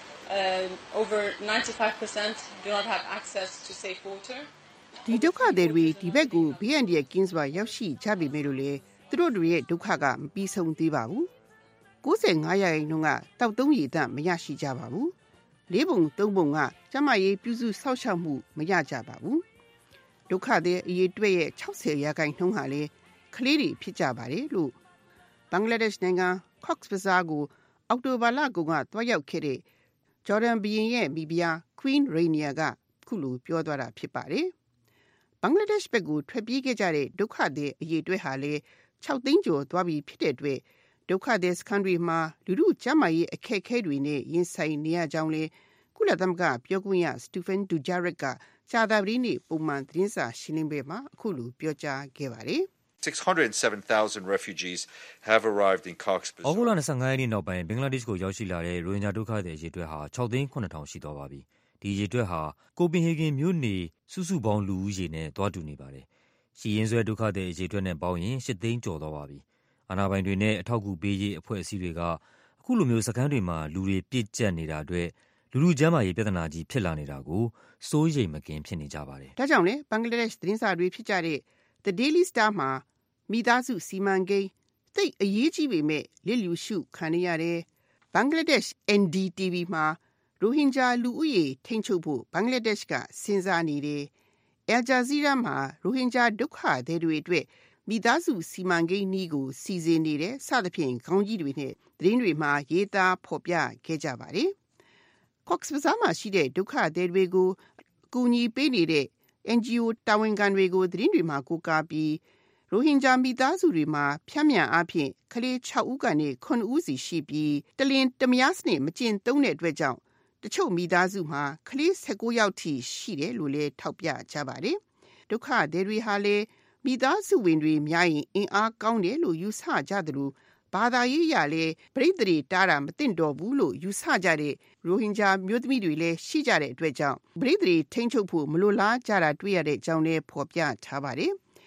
Uh, over ninety-five percent do not have access to safe water. ဒီဒုက္ခတွေတွေဒီဘက်ကိုဘေးအန္တရာယ်ကင်းစွာရောက်ရှိကြပြီမဲ့လို့လေသူတို့တွေရဲ့ဒုက္ခကမပြီးဆုံးသေးပါဘူး၉၅ရာခိုင်နှုန်းကတောက်သုံးရည်တမရရှိကြပါဘူးလေးပုံသုံးပုံကကျမရေးပြုစုဆောက်ရှောက်မှုမရကြပါဘူးဒုက္ခတွေအရေးတွေ့ရဲ့၆၀ရာခိုင်နှုန်းဟာလေကလေးတွေဖြစ်ကြပါတယ်လို့ဘင်္ဂလားဒေ့ရှ်နိုင်ငံ Cox's Bazar ကိုအောက်တိုဘာလကုန်ကတွားရောက်ခဲ့တဲ့ဂျော်ဒန်ဘီရင်ရဲ့မိဖုရား Queen Rania ကခုလိုပြောသွားတာဖြစ်ပါတယ်ဘင်္ဂလားဒေ့ရှ်ဘက်ကိုထွက်ပြေးခဲ့ကြတဲ့ဒုက္ခသည်အရေးအတွက်ဟာလေ၆သိန်းကျော်သွားပြီးဖြစ်တဲ့အတွက်ဒုက္ခသည်စခန်းတွေမှာလူလူကျန်းမာရေးအခက်အခဲတွေနဲ့ရင်ဆိုင်နေရကြောင်းလေကုလသမဂ္ဂပြောခွင့်ရ Stephen Dujarric ကကြာသပတေးနေ့ပုံမှန်သတင်းစာရှင်းလင်းပွဲမှာအခုလိုပြောကြားခဲ့ပါတယ် six hundred seven thousand refugees have arrived in Cox's Bazar. ဩဂုတ်လ၂၅ရက်နေ့နောက်ပိုင်းဘင်္ဂလားဒေ့ရှ်ကိုရောက်ရှိလာတဲ့ရိုဟင်ဂျာဒုက္ခသည်အရေအတွက်ဟာ၆သိန်း၇ထောင်ရှိသွားပါပြီ။ဒီအရေအတွက်ဟာကိုပင်ဟေဂင်မြို့နေစုစုပေါင်းလူဦးရေနဲ့တွားတူနေပါတယ်။ရှိရင်းဆွဲဒုက္ခသည်အရေအတွက်နဲ့ပေါင်းရင်၈သိန်းကျော်သွားပါပြီ။အာဏာပိုင်တွေနဲ့အထောက်အကူပေးရေးအဖွဲ့အစည်းတွေကအခုလိုမျိုးစခန်းတွေမှာလူတွေပြည့်ကျပ်နေတာအတွက်လူလူကျန်းမာရေးပြဿနာကြီးဖြစ်လာနေတာကိုစိုးရိမ်မကင်းဖြစ်နေကြပါတယ်။ဒါကြောင့်လေဘင်္ဂလားဒေ့ရှ်သတင်းစာတွေဖြစ်ကြတဲ့ The Daily Star မှာမိသားစုစီမံကိန်းသိအရေးကြီးပေမဲ့လစ်လျူရှုခံရတဲ့ဘင်္ဂလားဒေ့ရှ် N D T V မှာရိုဟင်ဂျာလူဦးရေထိန်းချုပ်ဖို့ဘင်္ဂလားဒေ့ရှ်ကစဉ်းစားနေတယ်။ Al Jazeera မှာရိုဟင်ဂျာဒုက္ခသည်တွေအတွက်မိသားစုစီမံကိန်းနည်းကိုစီစဉ်နေတယ်စသဖြင့်ခေါင်းကြီးတွေနဲ့သတင်းတွေမှာရေးသားဖော်ပြခဲ့ကြပါတယ်။ Cox's Bazar မှာရှိတဲ့ဒုက္ခသည်တွေကိုအကူအညီပေးနေတဲ့ N G O တာဝန်ခံတွေကိုသတင်းတွေမှာကိုးကားပြီးရိုဟင်ဂျာမိသားစုတွေမှာဖြန့်မြန်အားဖြင့်ကလေး၆ဦးကနေ၇ဦးစီရှိပြီးတလင်တမယားစနစ်မကျင့်သုံးတဲ့အတွက်ကြောင့်တချို့မိသားစုမှာကလေး၁၉ယောက်ထိရှိတယ်လို့လည်းထောက်ပြကြပါတယ်ဒုက္ခသည်တွေဟာလည်းမိသားစုဝင်တွေများရင်အင်အားကောင်းတယ်လို့ယူဆကြတယ်လို့ဘာသာရေးအရလည်းပြိတ္တိတားတာမသင့်တော်ဘူးလို့ယူဆကြတဲ့ရိုဟင်ဂျာမျိုးသမီးတွေလည်းရှိကြတဲ့အတွက်ကြောင့်ပြိတ္တိထိန်းချုပ်ဖို့မလိုလားကြတာတွေ့ရတဲ့အကြောင်းလည်းဖော်ပြထားပါတယ်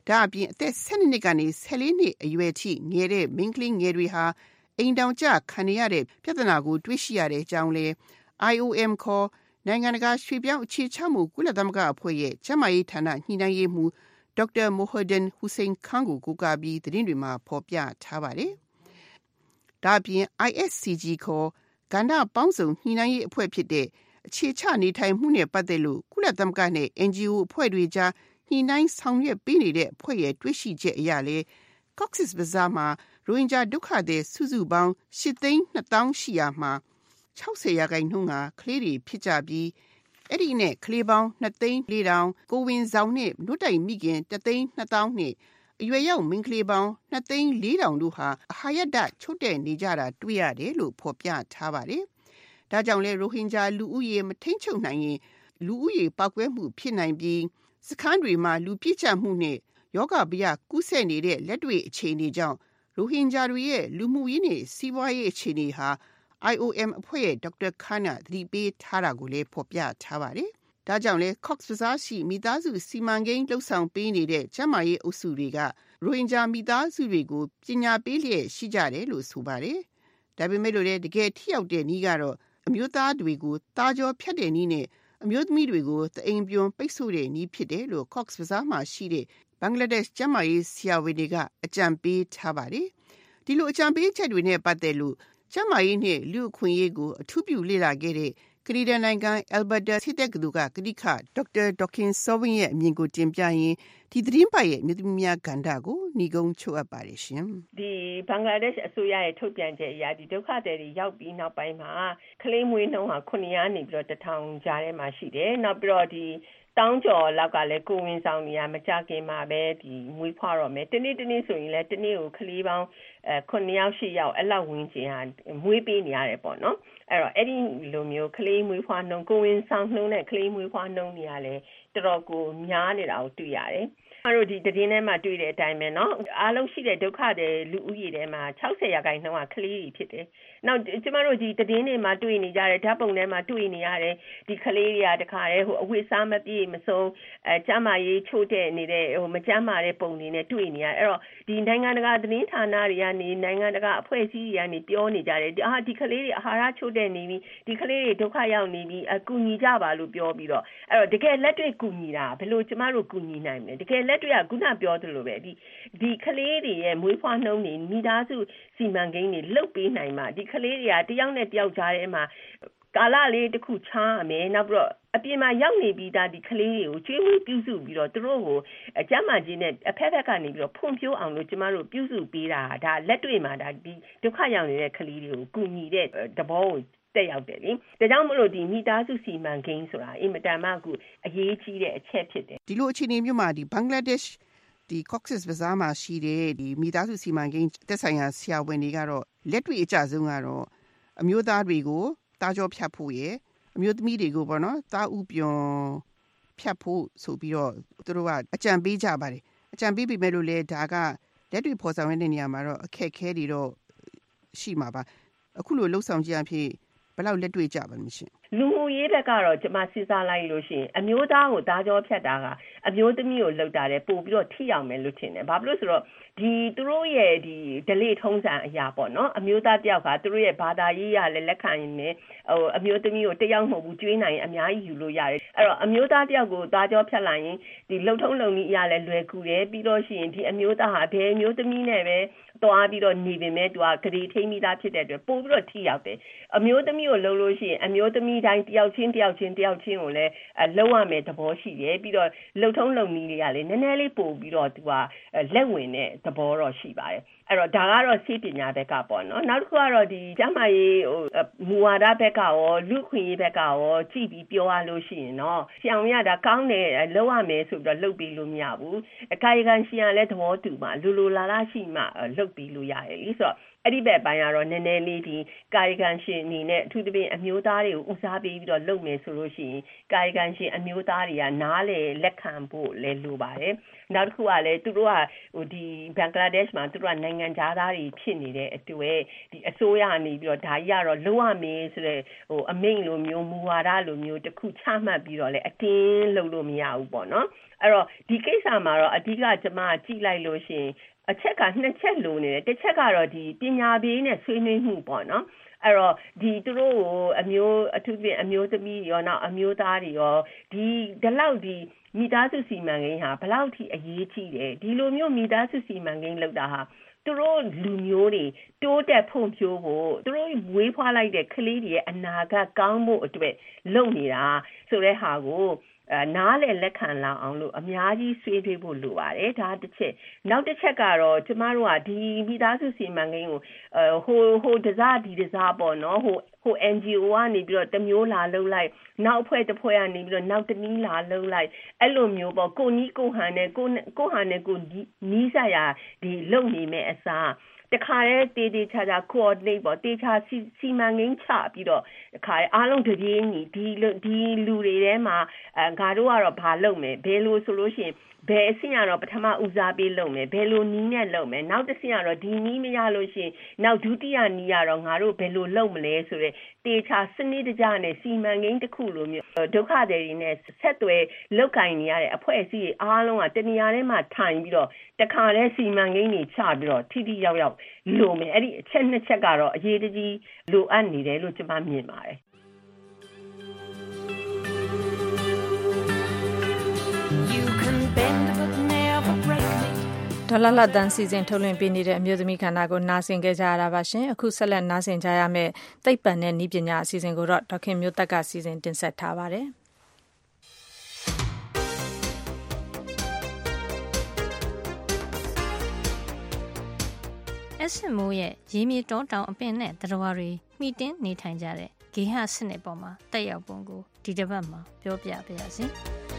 ဒါအပြင်အသက်ဆယ်နှစ်နှစ်ကနေဆယ်လေးနှစ်အရွယ်ထိငယ်တဲ့မိန်းကလေးငယ်တွေဟာအိမ်တောင်ကျခံရတဲ့ပြဿနာကိုတွေ့ရှိရတဲ့အကြောင်းလဲ I O M ခေါ်နိုင်ငံတကာရွှေ့ပြောင်းအခြေချမှုကုလသမဂ္ဂအဖွဲ့ရဲ့ကျန်းမာရေးဌာနညှိနှိုင်းရေးမှူးဒေါက်တာမိုဟဒန်ဟူစိန်ခန်းကိုကိုးကားပြီးသတင်းတွေမှာဖော်ပြထားပါတယ်။ဒါအပြင် I S C G ခေါ်ကဏ္ဍပေါင်းစုံညှိနှိုင်းရေးအဖွဲ့ဖြစ်တဲ့အခြေချနေထိုင်မှုနဲ့ပတ်သက်လို့ကုလသမဂ္ဂနဲ့ N G O အဖွဲ့တွေကြားညှိနှိုင်းဆောင်ရွက်ပေးနေတဲ့အဖွဲ့ရဲ့တွေ့ရှိချက်အရလဲ Cox's Bazar မှာရိုဟင်ဂျာဒုက္ခသည်စုစုပေါင်းရှစ်သိန်းနှစ်သောင်းရှိရာမှာ၆၀ရာခိုင်နှုန်းကကလေးတွေဖြစ်ကြပြီးအဲ့ဒီနဲ့ကလေးပေါင်းနှစ်သိန်းလေးထောင်ကိုဝင်ဆောင်နဲ့နှုတ်တိုင်မိခင်တစ်သိန်းနှစ်သောင်းနဲ့အရွယ်ရောက်မိန်းကလေးပေါင်းနှစ်သိန်းလေးထောင်တို့ဟာအဟာရဒချုပ်တဲ့နေကြတာတွေ့ရတယ်လို့ဖော်ပြထားပါတယ်။ဒါကြောင့်လဲရိုဟင်ဂျာလူဦးရေမထိန်ချုပ်နိုင်ရင်လူဦးရေပောက်ကွဲမှုဖြစ်နိုင်ပြီးစခန်းတွေမှာလူပြည့်ကျမှုနဲ့ယောဂဗျကူးစက်နေတဲ့လက်တွေ့အခြေအနေကြောင့်ရိုဟင်ဂျာတွေရဲ့လူမှုရေးနဲ့စီးပွားရေးအခြေအနေဟာ I O M အဖွဲ့ရဲ့ဒေါက်တာခန်းကသတိပေးထားတာကိုလည်းဖော်ပြထားပါတယ်။ဒါကြောင့်လဲ Cox's Bazar ရှိမိသားစုစီမံကိန်းလှုပ်ဆောင်ပေးနေတဲ့ကျန်းမာရေးအုပ်စုတွေကရိုဟင်ဂျာမိသားစုတွေကိုပညာပေးလျက်ရှိကြတယ်လို့ဆိုပါတယ်။ဒါပေမဲ့လို့လည်းတကယ်ထိရောက်တဲ့နည်းကတော့အမျိုးသားတွေကိုတာကြောဖြတ်တဲ့နည်းနဲ့အမျိုးသမီးတွေကိုတအိမ်ပြုံပိတ်ဆို့တဲ့နည်းဖြစ်တယ်လို့ Cox's Bazar မှာရှိတဲ့ဘင်္ဂလားဒေ့ရှ်ကျန်းမာရေးဆရာဝန်တွေကအကြံပေးထားပါတယ်။ဒီလိုအကြံပေးချက်တွေနဲ့ပတ်သက်လို့ကျန်းမာရေးနဲ့လူ့အခွင့်အရေးကိုအထူးပြုလေ့လာခဲ့တဲ့ကနေဒါနိုင်ငံ Alberta ဆေးတက္ကသိုလ်ကကတိခဒေါက်တာဒေါခင်စောဝင်းရဲ့အမြင်ကိုတင်ပြရင်ဒီသတင်းပတ်ရဲ့မြို့သမီးများကဏ္ဍကိုညီကုန်းချုပ်အပ်ပါတယ်ရှင်။ဒီဘင်္ဂလားဒေ့ရှ်အစိုးရရဲ့ထုတ်ပြန်ချက်အရဒီဒုက္ခသည်တွေရောက်ပြီးနောက်ပိုင်းမှာကလေးမွေးနှုန်းဟာခုနှစ်ရာနေပြီးတော့တစ်ထောင်ကြားထဲမှာရှိတယ်။နောက်ပြီးတော့ဒီတောင်းကျော်လောက်ကလည်းကိုဝင်ဆောင်နေရမကြခင်မှာပဲဒီမွေးဖွားတော့မယ်တနေ့တနေ့ဆိုရင်လည်းတနေ့ကိုကလေးပေါင်းအဲခုနှစ်ယောက်ရှစ်ယောက်အဲ့လောက်ဝင်ချင်ဟာမွေးပေးနေရတယ်ပေါ့နော်အဲ့တော့အဲ့ဒီလိုမျိုးကလေးမွေးဖွားနှုန်းကိုဝင်ဆောင်နှုန်းနဲ့ကလေးမွေးဖွားနှုန်းနေရလဲတော်တော်ကိုများနေတာကိုတွေ့ရတယ်အဲ့တော့ဒီတည်င်းထဲမှာတွေ့တဲ့အတိုင်းပဲเนาะအားလုံးရှိတဲ့ဒုက္ခတွေလူဦးရေထဲမှာ၆၀ရာခိုင်နှုန်းကကလေးတွေဖြစ်တယ်။နောက်ကျမတို့ဒီတည်င်းတွေမှာတွေ့နေကြတဲ့ဓာတ်ပုံထဲမှာတွေ့နေရတဲ့ဒီကလေးတွေကတခါတည်းဟိုအဝတ်စားမပြည့်မစုံအဲကျမရေးချို့တဲ့နေတဲ့ဟိုမကျမ်းမာတဲ့ပုံတွေနဲ့တွေ့နေရအဲ့တော့ဒီနိုင်ငံတကာသတင်းဌာနတွေကနေနိုင်ငံတကာအဖွဲ့အစည်းတွေကနေပြောနေကြတယ်အာဒီကလေးတွေအာဟာရချို့တဲ့နေပြီဒီကလေးတွေဒုက္ခရောက်နေပြီအကူညီကြပါလို့ပြောပြီးတော့အဲ့တော့တကယ်လက်တွေ့ကူညီတာဘယ်လိုကျမတို့ကူညီနိုင်မလဲတကယ်လက်တွေ့ကခုနပြောသလိုပဲဒီဒီကလေးတွေရဲ့မွေးဖွားနှုန်းတွေမိသားစုစီမံကိန်းတွေလုတ်ပေးနိုင်မှာဒီကလေးတွေကတယောက်နဲ့တယောက်ကြားထဲမှာကာလလေးတစ်ခုချားမယ်နောက်ပြီးတော့အပြင်မှာရောက်နေပြီးသားဒီကလေးတွေကိုကျွေးမွေးပြုစုပြီးတော့သူတို့ကိုအကျမ်းမာခြင်းနဲ့အဖက်ဖက်ကနေပြီးတော့ဖွံ့ဖြိုးအောင်လို့ကျမတို့ပြုစုပေးတာဒါလက်တွေ့မှာဒါဒီဒုက္ခရောက်နေတဲ့ကလေးတွေကိုကူညီတဲ့သဘောကိုတက်ရောက်တယ်လေဒါကြောင့်မလို့ဒီမိသားစုစီမံကိန်းဆိုတာအင်မတန်မှအခုအရေးကြီးတဲ့အချက်ဖြစ်တယ်ဒီလိုအခြေအနေမျိုးမှာဒီဘင်္ဂလားဒေ့ရှ်ဒီ Cox's Bazar မှာရှိတဲ့ဒီမိသားစုစီမံကိန်းသက်ဆိုင်ရာဆရာဝန်တွေကတော့လက်တွေ့အကျဆုံးကတော့အမျိုးသားတွေကိုတာကြောဖြတ်ဖို့ရယ်အမျိုးသမီးတွေကိုပေါ့နော်တာဥပြုံဖြတ်ဖို့ဆိုပြီးတော့သူတို့ကအကြံပေးကြပါတယ်အကြံပေးပေမဲ့လို့လေဒါကလက်တွေ့ဖော်ဆောင်ရတဲ့နေရာမှာတော့အခက်အခဲတွေတော့ရှိမှာပါအခုလိုလှုပ်ဆောင်ကြအဖြစ်ဘယ်လောက်လက်တွေ့ကြပါမရှင်လူမှုရေးဘက်ကတော့ကျမစဉ်းစားလိုက်လို့ရှိရင်အမျိုးသားကိုသားကြောဖြတ်တာကအမျိုးသမီးကိုလှုပ်တာတယ်ပို့ပြီးတော့ထိအောင်မယ်လို့ထင်တယ်ဘာဖြစ်လို့ဆိုတော့ဒီသူတို့ရဲ့ဒီဒလေထုံးစံအရာပေါ့နော်အမျိုးသားတယောက်ကသူတို့ရဲ့ဘာသာရေးရလည်းလက်ခံရင်လည်းဟိုအမျိုးသမီးကိုတယောက်မဟုတ်ဘူးကျွေးနိုင်ရင်အများကြီးယူလို့ရတယ်အဲ့တော့အမျိုးသားတယောက်ကိုသားကြောဖြတ်လိုက်ရင်ဒီလှုပ်ထုံးလုံနည်းအရာလည်းလွယ်ကူတယ်ပြီးတော့ရှိရင်ဒီအမျိုးသားဟာဘယ်အမျိုးသမီးနဲ့ပဲသွားပြီးတော့နေပေမဲ့သူကဂရီထိမိသားဖြစ်တဲ့အတွက်ပို့ပြီးတော့ထိရောက်တယ်အမျိုးသမီးကိုလှုပ်လို့ရှိရင်အမျိုးသမီးတိုင်းတယောက်ချင်းတယောက်ချင်းတယောက်ချင်းကိုလည်းလှုပ်ရမယ်သဘောရှိတယ်ပြီးတော့လှုပ်ထုံးလုံနည်းတွေကလည်းနည်းနည်းလေးပို့ပြီးတော့သူကလက်ဝင်တဲ့သဘောတော့ရှိပါတယ်အဲ့တော့ဒါကတော့ဆေးပညာဘက်ကပေါ့နော်နောက်တစ်ခုကတော့ဒီကျန်းမာရေးဟိုမူဝါဒဘက်ကရောလူခွင့်ရေးဘက်ကရောကြည့်ပြီးပြောရလို့ရှိရင်တော့ဆရာဝန်ကဒါကောင်းတယ်လုပ်ရမယ်ဆိုပြီးတော့လုပ်ပြီးလို့မရဘူးအကာယကံရှင်ကလည်းသဘောတူမှာလူလူလာလာရှိမှလုပ်ပြီးလို့ရတယ်လေဆိုတော့အဲ့ဒီဘက်ပိုင်းကတော့နည်းနည်းလေးဒီကာယကံရှင်အနေနဲ့အထူးသဖြင့်အမျိုးသားတွေကိုဦးစားပေးပြီးတော့လုပ်မယ်ဆိုလို့ရှိရင်ကာယကံရှင်အမျိုးသားတွေကနားလေလက်ခံဖို့လည်းလိုပါတယ်နောက်တစ်ခုကလည်းသူတို့ကဟိုဒီဘင်္ဂလားဒေ့ရှ်မှာသူတို့ကနိုင်ငံသားတွေဖြစ်နေတဲ့အတွေ့ဒီအစိုးရကနေပြီးတော့ဒါကြီးကတော့လုံးဝမင်းဆိုတဲ့ဟိုအမိန့်လိုမျိုးမူဝါဒလိုမျိုးတစ်ခုချမှတ်ပြီးတော့လည်းအတင်းလုပ်လို့မရဘူးပေါ့နော်အဲ့တော့ဒီကိစ္စမှာတော့အဓိကကျွန်မကြည့်လိုက်လို့ရှိရင်အချက်ကနှစ်ချက်လိုနေတယ်တစ်ချက်ကတော့ဒီပညာပေးနဲ့ဆွေးနွေးမှုပေါ့နော်အဲ့တော့ဒီသူတို့ကိုအမျိုးအထူးဖြင့်အမျိုးသမီးရောနောက်အမျိုးသားတွေရောဒီဒီလောက်ဒီမိသားစုစီမံကိန်းဟာဘယ်လောက်ထိအရေးကြီးတယ်ဒီလိုမျိုးမိသားစုစီမံကိန်းလုပ်တာဟာသူတို့လူမျိုးတွေတိုးတက်ဖွံ့ဖြိုးဖို့သူတို့ဝေးဖွားလိုက်တဲ့ကလေးတွေရဲ့အနာဂတ်ကောင်းဖို့အတွက်လုပ်နေတာဆိုတဲ့ဟာကိုနားလေလက်ခံလာအောင်လို့အများကြီးဆွေးနွေးဖို့လိုပါတယ်ဒါတစ်ချက်နောက်တစ်ချက်ကတော့ကျမတို့ကဒီမိသားစုစီမံကိန်းကိုဟိုဟိုတစားဒီတစားပေါ့နော်ဟိုဟို N G O ကနေပြီးတော့တမျိုးလာလှုပ်လိုက်နောက်အဖွဲ့တစ်ဖွဲ့ကနေပြီးတော့နောက်တနည်းလာလှုပ်လိုက်အဲ့လိုမျိုးပေါ့ကိုနီးကိုဟန်နဲ့ကိုကိုဟန်နဲ့ကိုနီးစရာဒီလုံနေမဲ့အစားတခါတည်းတေးတေးချာချာ coordinate ပေါ့တေးချာစီမံကိန်းချပြီးတော့တခါအားလုံးတပြေးညီဒီဒီလူတွေထဲမှာအဲငါတို့ကတော့ဘာလုပ်မယ်ဘယ်လိုဆိုလို့ရှိရင်ဘယ်အဆင့်ကတော့ပထမဦးစားပေးလုပ်မယ်ဘယ်လိုနီးနဲ့လုပ်မယ်နောက်တစ်ဆင့်ကတော့ဒီနီးမရလို့ရှိရင်နောက်ဒုတိယနီးကတော့ငါတို့ဘယ်လိုလုပ်မလဲဆိုတဲ့တေချာစနစ်တကျနဲ့စီမံကိန်းတစ်ခုလိုမျိုးဒုက္ခတွေနဲ့ဆက်သွယ်လောက်ကင်နေရတဲ့အဖွဲ့အစည်းအားလုံးကတနေရာထဲမှာထိုင်ပြီးတော့တခါတည်းစီမံကိန်းတွေချပြီးတော့ထိထိရောက်ရောက်လိုမယ်အဲ့ဒီအချက်နှစ်ချက်ကတော့အရေးတကြီးလိုအပ်နေတယ်လို့ကျွန်မမြင်ပါတယ်ဒေါ်လာလာတန်စီစဉ်ထုတ်လွှင့်ပေးနေတဲ့အမျိုးသမီးခန္ဓာကိုနားဆင်ကြကြရတာပါရှင်အခုဆက်လက်နားဆင်ကြရမယ့်သိပ္ပံနဲ့နည်းပညာအစီအစဉ်ကိုတော့ဒေါခင်မျိုးသက်ကစီစဉ်တင်ဆက်ထားပါတယ်အက်ဆစ်မိုးရဲ့ရေမြေတောတောင်အပင်နဲ့သတ္တဝါတွေမှီတင်းနေထိုင်ကြတဲ့ဂေဟစနစ်ပေါ်မှာတက်ရောက်ပုံကိုဒီတစ်ပတ်မှာပြောပြပါရစေ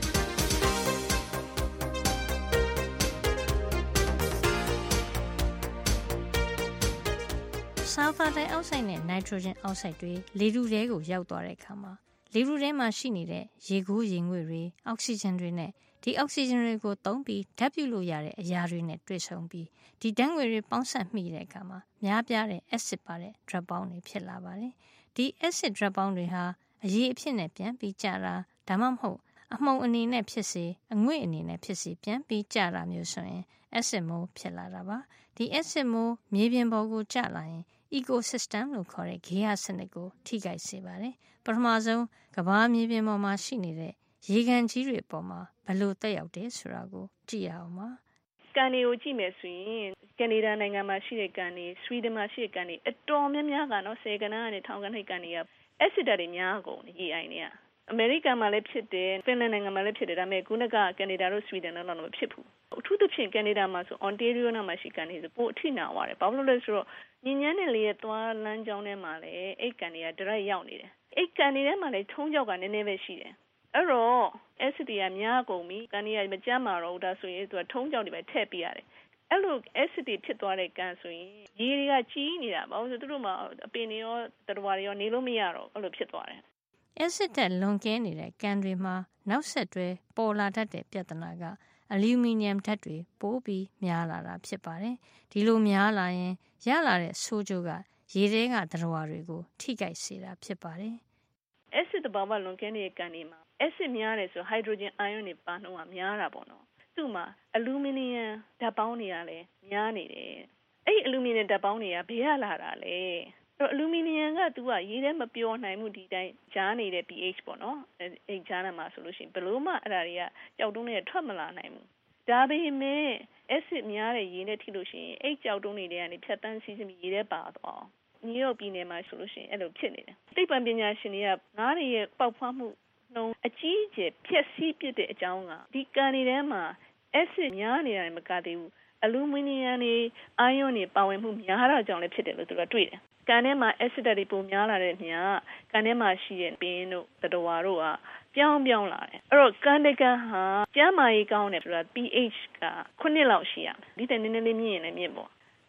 ဆာလ်ဖာဒိုင်အောက်ဆိုက်နဲ့နိုက်ထရိုဂျင်အောက်ဆိုက်တွေလေထုထဲကိုရောက်သွားတဲ့အခါမှာလေထုထဲမှာရှိနေတဲ့ရေကူးရေငွေ့တွေအောက်ဆီဂျင်တွေနဲ့ဒီအောက်ဆီဂျင်တွေကိုသုံးပြီးဓာတ်ပြုလို့ရတဲ့အရာတွေနဲ့တွေ့ဆုံပြီးဒီဓာတ်ငွေတွေပေါင်းစပ်မိတဲ့အခါမှာများပြားတဲ့ acid ပါတဲ့ drop ပေါင်းတွေဖြစ်လာပါတယ်။ဒီ acid drop ပေါင်းတွေဟာအရည်အဖြစ်နဲ့ပြန်ပြီးကျတာဒါမှမဟုတ်အမှုန်အနေနဲ့ဖြစ်စေအငွေ့အနေနဲ့ဖြစ်စေပြန်ပြီးကျတာမျိုးဆိုရင် acid မိုးဖြစ်လာတာပါ။ဒီ acid မိုးမြေပြင်ပေါ်ကိုကျလာရင်ecosystem လို့ခေါ်တဲ့ဂေဟစနစ်ကိုထိခိုက်စေပါတယ်။ပထမဆုံးကမ္ဘာမြေပြင်ပေါ်မှာရှိနေတဲ့ရေကန်ကြီးတွေပေါ်မှာဘယ်လိုတက်ရောက်တယ်ဆိုတာကိုကြည့်ရအောင်ပါ။ကန်တွေကိုကြည့်မယ်ဆိုရင်ကနေဒါနိုင်ငံမှာရှိတဲ့ကန်တွေ၊ဆွီဒင်မှာရှိတဲ့ကန်တွေအတော်များများကနော်ဆယ်ကဏ္ဍကနေထောင်ကဏ္ဍကန်တွေက acid တွေများကုန်တယ်ရေအိုင်တွေကအမေရိကန်မှာလည်းဖြစ်တယ်ဖင်လန်နိုင်ငံမှာလည်းဖြစ်တယ်ဒါပေမဲ့ခုနကကနေဒါတို့ဆွီဒင်တို့တော့မဖြစ်ဘူးအထူးသဖြင့်ကနေဒါမှာဆို Ontario နားမှာရှိကန်တွေဆိုပိုအထိနာသွားတယ်ဘာလို့လဲဆိုတော့ညဉ့်ညမ်းတဲ့လေရဲ့သွားလမ်းကြောင်းထဲမှာလည်းအိတ်ကန်တွေက direct ရောက်နေတယ်အိတ်ကန်တွေထဲမှာလည်းထုံးကြောက်ကနည်းနည်းပဲရှိတယ်အဲ့တော့ acid တွေကများကုန်ပြီကန်တွေကမကြမ်းမာတော့ဘူးဒါဆိုရင်သူကထုံးကြောက်တွေပဲထည့်ပြရတယ်အဲ့လို acid တွေဖြစ်သွားတဲ့ကန်ဆိုရင်ရေတွေကကြီးနေတာဘာလို့ဆိုသူတို့မှာအပင်တွေရောတရဝါတွေရောနေလို့မရတော့အဲ့လိုဖြစ်သွားတယ် acid တက်လွန်ကဲနေတဲ့ကန်တွေမှာနောက်ဆက်တွဲပေါ်လာတတ်တဲ့ပြဿနာကအလူမီနီယမ်ဓာတ်တွေပိုပြီးများလာတာဖြစ်ပါတယ်။ဒီလိုများလာရင်ရလာတဲ့ဆိုးကျိုးကရေထဲကသတ္တဝါတွေကိုထိခိုက်စေတာဖြစ်ပါတယ်။ acid တဘာဝလွန်ကဲနေတဲ့ကန်တွေမှာ acid များတယ်ဆို hydrogen ion တွေပါနှုန်းကများတာပေါ့နော်။သူ့မှာအလူမီနီယမ်ဓာတ်ပေါင်းတွေကလည်းများနေတယ်။အဲ့ဒီအလူမီနီယမ်ဓာတ်ပေါင်းတွေကဘယ်ကလာတာလဲ။အလူမီနီယမ်ကသူကရေထဲမပျော်နိုင်မှုဒီတိုင်းကြားနေတဲ့ pH ပေါ့နော်အဲကြားနာမှာဆိုလို့ရှိရင်ဘလို့မှအဲ့ဒါတွေကကြောက်တုံးတွေထွက်မလာနိုင်ဘူးဒါပေမဲ့ acid များတဲ့ရေနဲ့ထိလို့ရှိရင်အဲ့ကြောက်တုံးတွေကနေဖြတ်တန်းစီးစီးရေထဲပါသွားညော့ပြည်နယ်မှာဆိုလို့ရှိရင်အဲ့လိုဖြစ်နေတယ်သိပ္ပံပညာရှင်တွေကငါးတွေရဲ့ပေါက်ဖွားမှုနှုန်းအကြီးအကျယ်ဖြည့်ဆည်းပြတဲ့အကြောင်းကဒီကန်တွေထဲမှာ acid များနေတာမကသေးဘူးအလူမီနီယမ်တွေအိုင်ယွန်တွေပါဝင်မှုများတာကြောင့်လည်းဖြစ်တယ်လို့သူကတွေ့တယ်ကန်ထဲမှာ acid တွေပုံများလာတဲ့ညကန်ထဲမှာရှိတဲ့ပင်တို့သတ္တဝါတို့ကပြောင်းပြောင်းလာတယ်အဲ့တော့ကန်တကန်ဟာကျန်းမာရေးကောင်းတယ်ဆိုတာ pH ကခုနှစ်လောက်ရှိရမယ်ဒီတဲ့နည်းနည်းလေးမြင့်ရင်လည်းမြင့်ပေါ့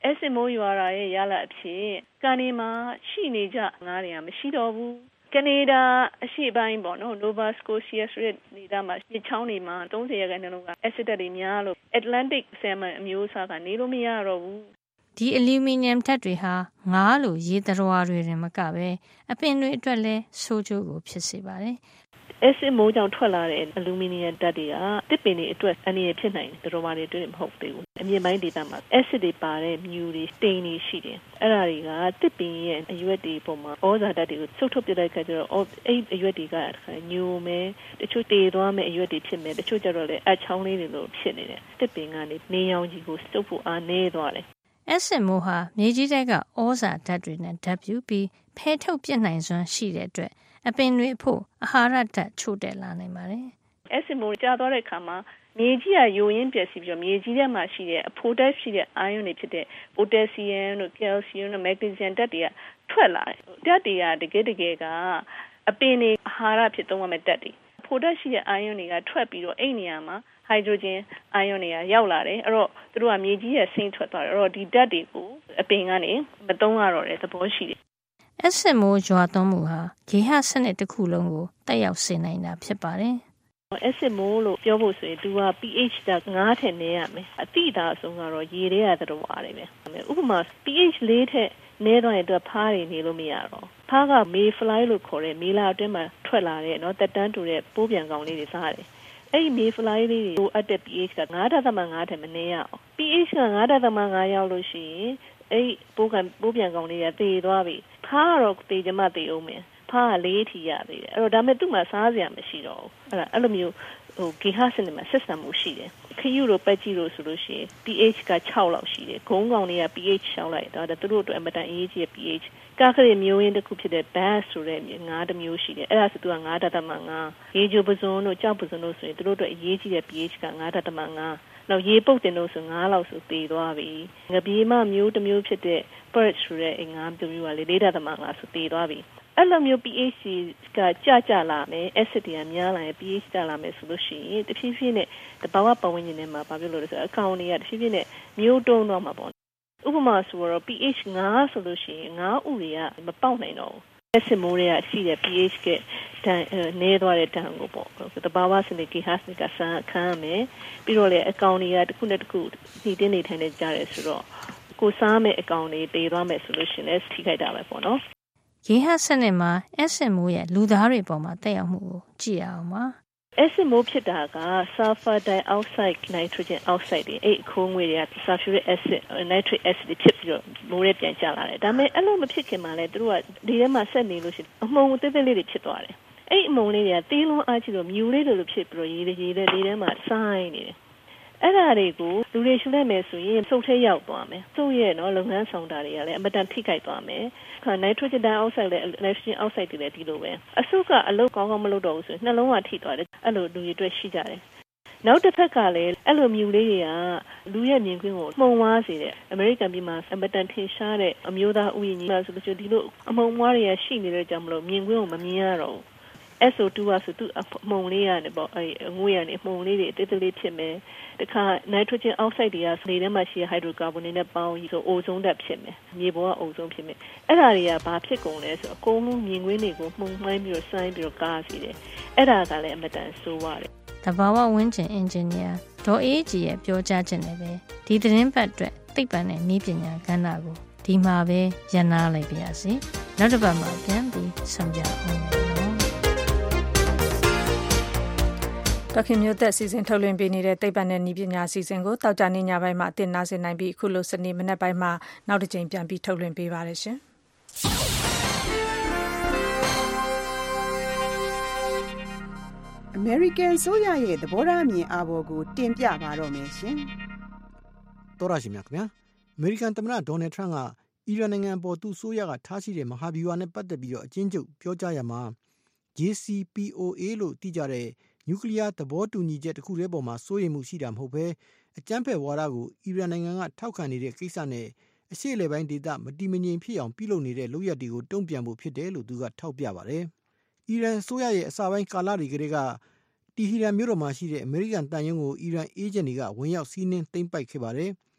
acid မိုးရွာတာရဲ့ရလဒ်အဖြစ်ကန်ဒီမှာရှိနေကြငါးတွေကမရှိတော့ဘူးကနေဒါအရှေ့ပိုင်းပေါ့နော် Nova Scotia ဆိုတဲ့နေရာမှာမြစ်ချောင်းတွေမှာသirtyရာခိုင်နှုန်းက acid တွေများလို့ Atlantic salmon အမျိုးအစားကနေလို့မရတော့ဘူးဒီအလူမီနီယမ်ဓာတ်တွေဟာငါးလိုရေသတ္တဝါတွေတင်မကပဲအပင်တွေအတွက်လည်းဆိုးကျိုးကိုဖြစ်စေပါတယ် acid မိုးကြောင့်ထွက်လာတဲ့အလူမီနီယမ်ဓာတ်တွေကတစ်ပင်တွေအတွက်အနည်းဖြစ်နိုင်တယ်သတ္တဝါတွေအတွက်မဟုတ်သေးဘူးအမြင့်ပိုင်းဒေသမှာ acid တွေပါတဲ့မြူတွေတိမ်တွေရှိတယ်အဲ့ဒါတွေကတစ်ပင်ရဲ့အရွက်တွေပေါ်မှာဩဇာဓာတ်တွေကိုစုပ်ထုတ်ပြလိုက်ခါကျတော့အဲ့အရွက်တွေကညိုမယ်တချို့တေသွားမယ်အရွက်တွေဖြစ်မယ်တချို့ကျတော့လည်းအချောင်းလေးတွေလိုဖြစ်နေတယ်တစ်ပင်ကနေနေရောင်ကြီးကိုစုပ်ဖို့အားနည်းသွားတယ် acid မိုးဟာမြေကြီးထဲကဩဇာဓာတ်တွေနဲ့ဓာတ်ပြုပြီးဖယ်ထုတ်ပြစ်နိုင်စွမ်းရှိတဲ့အတွက်အပင်တွေအဖို့အာဟာရဓာတ်ချို့တဲ့လာနိုင်ပါတယ်။ acid မိုးကျသွားတဲ့အခါမှာမြေကြီးကယိုရင်းပျက်စီးပြီးတော့မြေကြီးထဲမှာရှိတဲ့အဖိုဓာတ်ရှိတဲ့ ion တွေဖြစ်တဲ့ potassium တို့ calcium တို့ magnesium ဓာတ်တွေကထွက်လာတယ်။ဓာတ်တွေကတကယ်တကယ်ကအပင်တွေအာဟာရဖြစ်သုံးရမယ့်ဓာတ်တွေ။ဖိုဓာတ်ရှိတဲ့ ion တွေကထွက်ပြီးတော့အဲ့နေရာမှာ hydrogen ion တွေကရောက်လာတယ်။အဲ့တော့သူတို့ကမြေကြီးရဲ့ဆင်းထွက်သွားတယ်။အဲ့တော့ဒီဓာတ်တွေကိုအပင်ကနေမသုံးရတော့တဲ့သဘောရှိတယ်။ acid မိုးရွာသွန်းမှုဟာဂေဟစနစ်တစ်ခုလုံးကိုတက်ရောက်စေနိုင်တာဖြစ်ပါတယ်။ acid မိုးလို့ပြောဖို့ဆိုရင် तू က pH ကfiveထက်နည်းရမယ်။အတိအသာအဆုံးကတော့ရေထဲရသတ္တဝါတွေပဲ။ဥပမာ pH fourထက်နည်းသွားရင် तू ဖားတွေနေလို့မရတော့။ဖားက mayfly လို့ခေါ်တဲ့မေလာအတွင်းမှာထွက်လာတဲ့နော်တက်တန်းတူတဲ့ပိုးပြန်ကောင်လေးတွေစားတယ်။အဲ့ဒီ mayfly လေးတွေကိုအပ်တဲ့ pH ကfive point fiveထက်မနည်းရအောင်။ pH ကfive point fiveရောက်လို့ရှိရင်အဲ့ပိုးကပိုးပြန်ကောင်လေးကသေသွားပြီ။ဖားကတော့သေကြမှသေအောင်မယ်။ဖားကfourထီရသေးတယ်။အဲ့တော့ဒါမဲ့သူ့မှာစားစရာမရှိတော့ဘူး။အဲ့ဒါအဲ့လိုမျိုးဟိုဂေဟစနစ်မှာဆက်ဆံမှုရှိတယ်ခရုတို့ပက်ကြီးတို့ဆိုလို့ရှိရင် pH ကsixလောက်ရှိတယ်ဂုံးကောင်တွေက pH sixလိုက်တော့သူတို့အတွက်အမတန်အရေးကြီးတဲ့ pH ကာခရီမျိုးရင်းတစ်ခုဖြစ်တဲ့ bass ဆိုတဲ့ငါးတစ်မျိုးရှိတယ်အဲ့ဒါဆိုသူကfive point fiveရေချိုပစွန်တို့ကြောက်ပစွန်တို့ဆိုရင်သူတို့အတွက်အရေးကြီးတဲ့ pH ကfive point fiveနောက်ရေပုတ်တင်တို့ဆိုfiveလောက်ဆိုသေသွားပြီငပြေမမျိုးတစ်မျိုးဖြစ်တဲ့ perch ဆိုတဲ့ငါးမျိုးကလေfour point fiveဆိုသေသွားပြီအဲ့လိုမျိုး pH ကကျကျလာမယ် acid တွေကများလာရင် pH ကျလာမယ်ဆိုလို့ရှိရင်တဖြည်းဖြည်းနဲ့တဘာဝပတ်ဝန်းကျင်ထဲမှာဘာဖြစ်လို့လဲဆိုတော့အကောင်တွေကတဖြည်းဖြည်းနဲ့မျိုးတုံးတော့မှာပေါ့ဥပမာဆိုတော့ pH fiveဆိုလို့ရှိရင်ငါးဥတွေကမပေါက်နိုင်တော့ဘူး acid မိုးတွေကရှိတဲ့ pH ကတန်နည်းသွားတဲ့တန်ကိုပေါ့တဘာဝစနစ်ဂေဟစနစ်ကဆန်းခံရမယ်ပြီးတော့လေအကောင်တွေကတစ်ခုနဲ့တစ်ခုနှီးတင်းနေထိုင်နေကြတယ်ဆိုတော့ကိုစားမဲ့အကောင်တွေတေသွားမယ်ဆိုလို့ရှိရင်လည်းထိခိုက်တာပဲပေါ့နော်ဂေဟစနစ်မှာ acid မိုးရဲ့လူသားတွေပေါ်မှာတက်ရောက်မှုကိုကြည့်အောင်ပါ acid မိုးဖြစ်တာက sulfur dioxide nitrogen oxide တွေအဲ့အခိုးငွေတွေက sulfuric acid nitric acid တွေဖြစ်ပြီးတော့မိုးတွေပြန်ကျလာတယ်ဒါပေမဲ့အဲ့လိုမဖြစ်ခင်မှာလဲသူတို့ကဒီထဲမှာဆက်နေလို့ရှိရင်အမှုန်သေးသေးလေးတွေဖြစ်သွားတယ်အဲ့အမှုန်လေးတွေကတေးလုံးအားချလို့မြူလေးလိုဖြစ်ပြီးတော့ရေရေလေးလေးထဲမှာဆိုင်းနေတယ်အဲ့ဒါတွေကိုလူတွေရှုလိုက်မယ်ဆိုရင်စုပ်ထဲရောက်သွားမယ်စုပ်ရဲ့နော်လုပ်ငန်းဆောင်တာတွေကလည်းအမတန်ထိခိုက်သွားမယ်ခါ nitrogen dioxide နဲ့ nitrogen oxide တွေလည်းဒီလိုပဲအဆုကအလုပ်ကောင်းကောင်းမလုပ်တော့ဘူးဆိုရင်နှလုံးကထိသွားတယ်အဲ့လိုလူတွေအတွက်ရှိကြတယ်နောက်တစ်ဖက်ကလည်းအဲ့လိုမြူလေးတွေကလူရဲ့မြင်ကွင်းကိုမှုံဝါးစေတယ်အမေရိကန်ပြည်မှာအမတန်ထင်ရှားတဲ့အမျိုးသားဥယျာဉ်ကြီးမှာဆိုလို့ဒီလိုအမှုံဝါးတွေကရှိနေတဲ့ကြောင့်မလို့မြင်ကွင်းကိုမမြင်ရတော့ဘူး S O two ကဆိုသူအမှုံလေးရတယ်ပေါ့အဲငွေရနေမှုံလေးတွေတိတ်တိတ်ဖြစ်မယ်တခါ nitrogen oxide တွေကနေထဲမှာရှိတဲ့ hydrocarbon တွေနဲ့ပေါင်းပြီးဆိုအိုဇုံဓာတ်ဖြစ်မယ်မြေပေါ်ကအိုဇုံဖြစ်မယ်အဲ့ဒါတွေကဘာဖြစ်ကုန်လဲဆိုတော့အကုန်လုံးမြင်ကွင်းတွေကိုမှုံမှိုင်းပြီးတော့ဆိုင်းပြီးတော့ကားစီတယ်အဲ့ဒါကလည်းအမတန်ဆိုးပါတယ်တဘာဝဝန်းကျင်အင်ဂျင်နီယာဒေါ်အေးကြီးရဲ့ပြောကြားချက်နဲ့ပဲဒီသတင်းပတ်အတွက်သိပ္ပံနဲ့နည်းပညာကဏ္ဍကိုဒီမှာပဲရန်နာလိုက်ပါရစေနောက်တစ်ပတ်မှာပြန်ပြီးဆောင်ကြအောင်ဒေါခင်မျိုးသက်စီစဉ်ထုတ်လွှင့်ပေးနေတဲ့သိပ္ပံနဲ့နည်းပညာစီစဉ်ကိုတောက်ကြနေညပိုင်းမှာအသင်နာဆင်နိုင်ပြီးအခုလိုစနေမနက်ပိုင်းမှာနောက်တစ်ချိန်ပြန်ပြီးထုတ်လွှင့်ပေးပါရရှင်။ American ဆိုရရဲ့သဘောထားအမြင်အာဘော်ကိုတင်ပြပါတော့မယ်ရှင်။တော်ရရှိမြခင်ဗျာ။ American သမ္မတဒေါ်နယ်ထရန့်ကအီရန်နိုင်ငံအပေါ်သူ့ဆိုရကထားရှိတဲ့မဟာဗျူဟာနဲ့ပတ်သက်ပြီးတော့အချင်းချုပ်ပြောကြားရမှာ J C P O A လို့သိကြတဲ့နျူကလ িয়ার သဘောတူညီချက်တစ်ခုတည်းပေါ်မှာစိုးရိမ်မှုရှိတာမဟုတ်ဘဲအကြမ်းဖက်ဝါဒကိုအီရန်နိုင်ငံကထောက်ခံနေတဲ့ကိစ္စနဲ့အရှေ့အလယ်ပိုင်းဒေသမတည်မငြိမ်ဖြစ်အောင်ပြုလုပ်နေတဲ့လုပ်ရပ်တွေကိုတုံ့ပြန်ဖို့ဖြစ်တယ်လို့သူကထောက်ပြပါတယ်။အီရန်ဆိုရရဲ့အစပိုင်းကာလတွေကတည်းကတီဟီရန်မြို့တော်မှာရှိတဲ့အမေရိကန်တန်ယုံကိုအီရန်အေဂျင့်တွေကဝင်ရောက်စီးနင်းသိမ်းပိုက်ခဲ့ပါတယ်။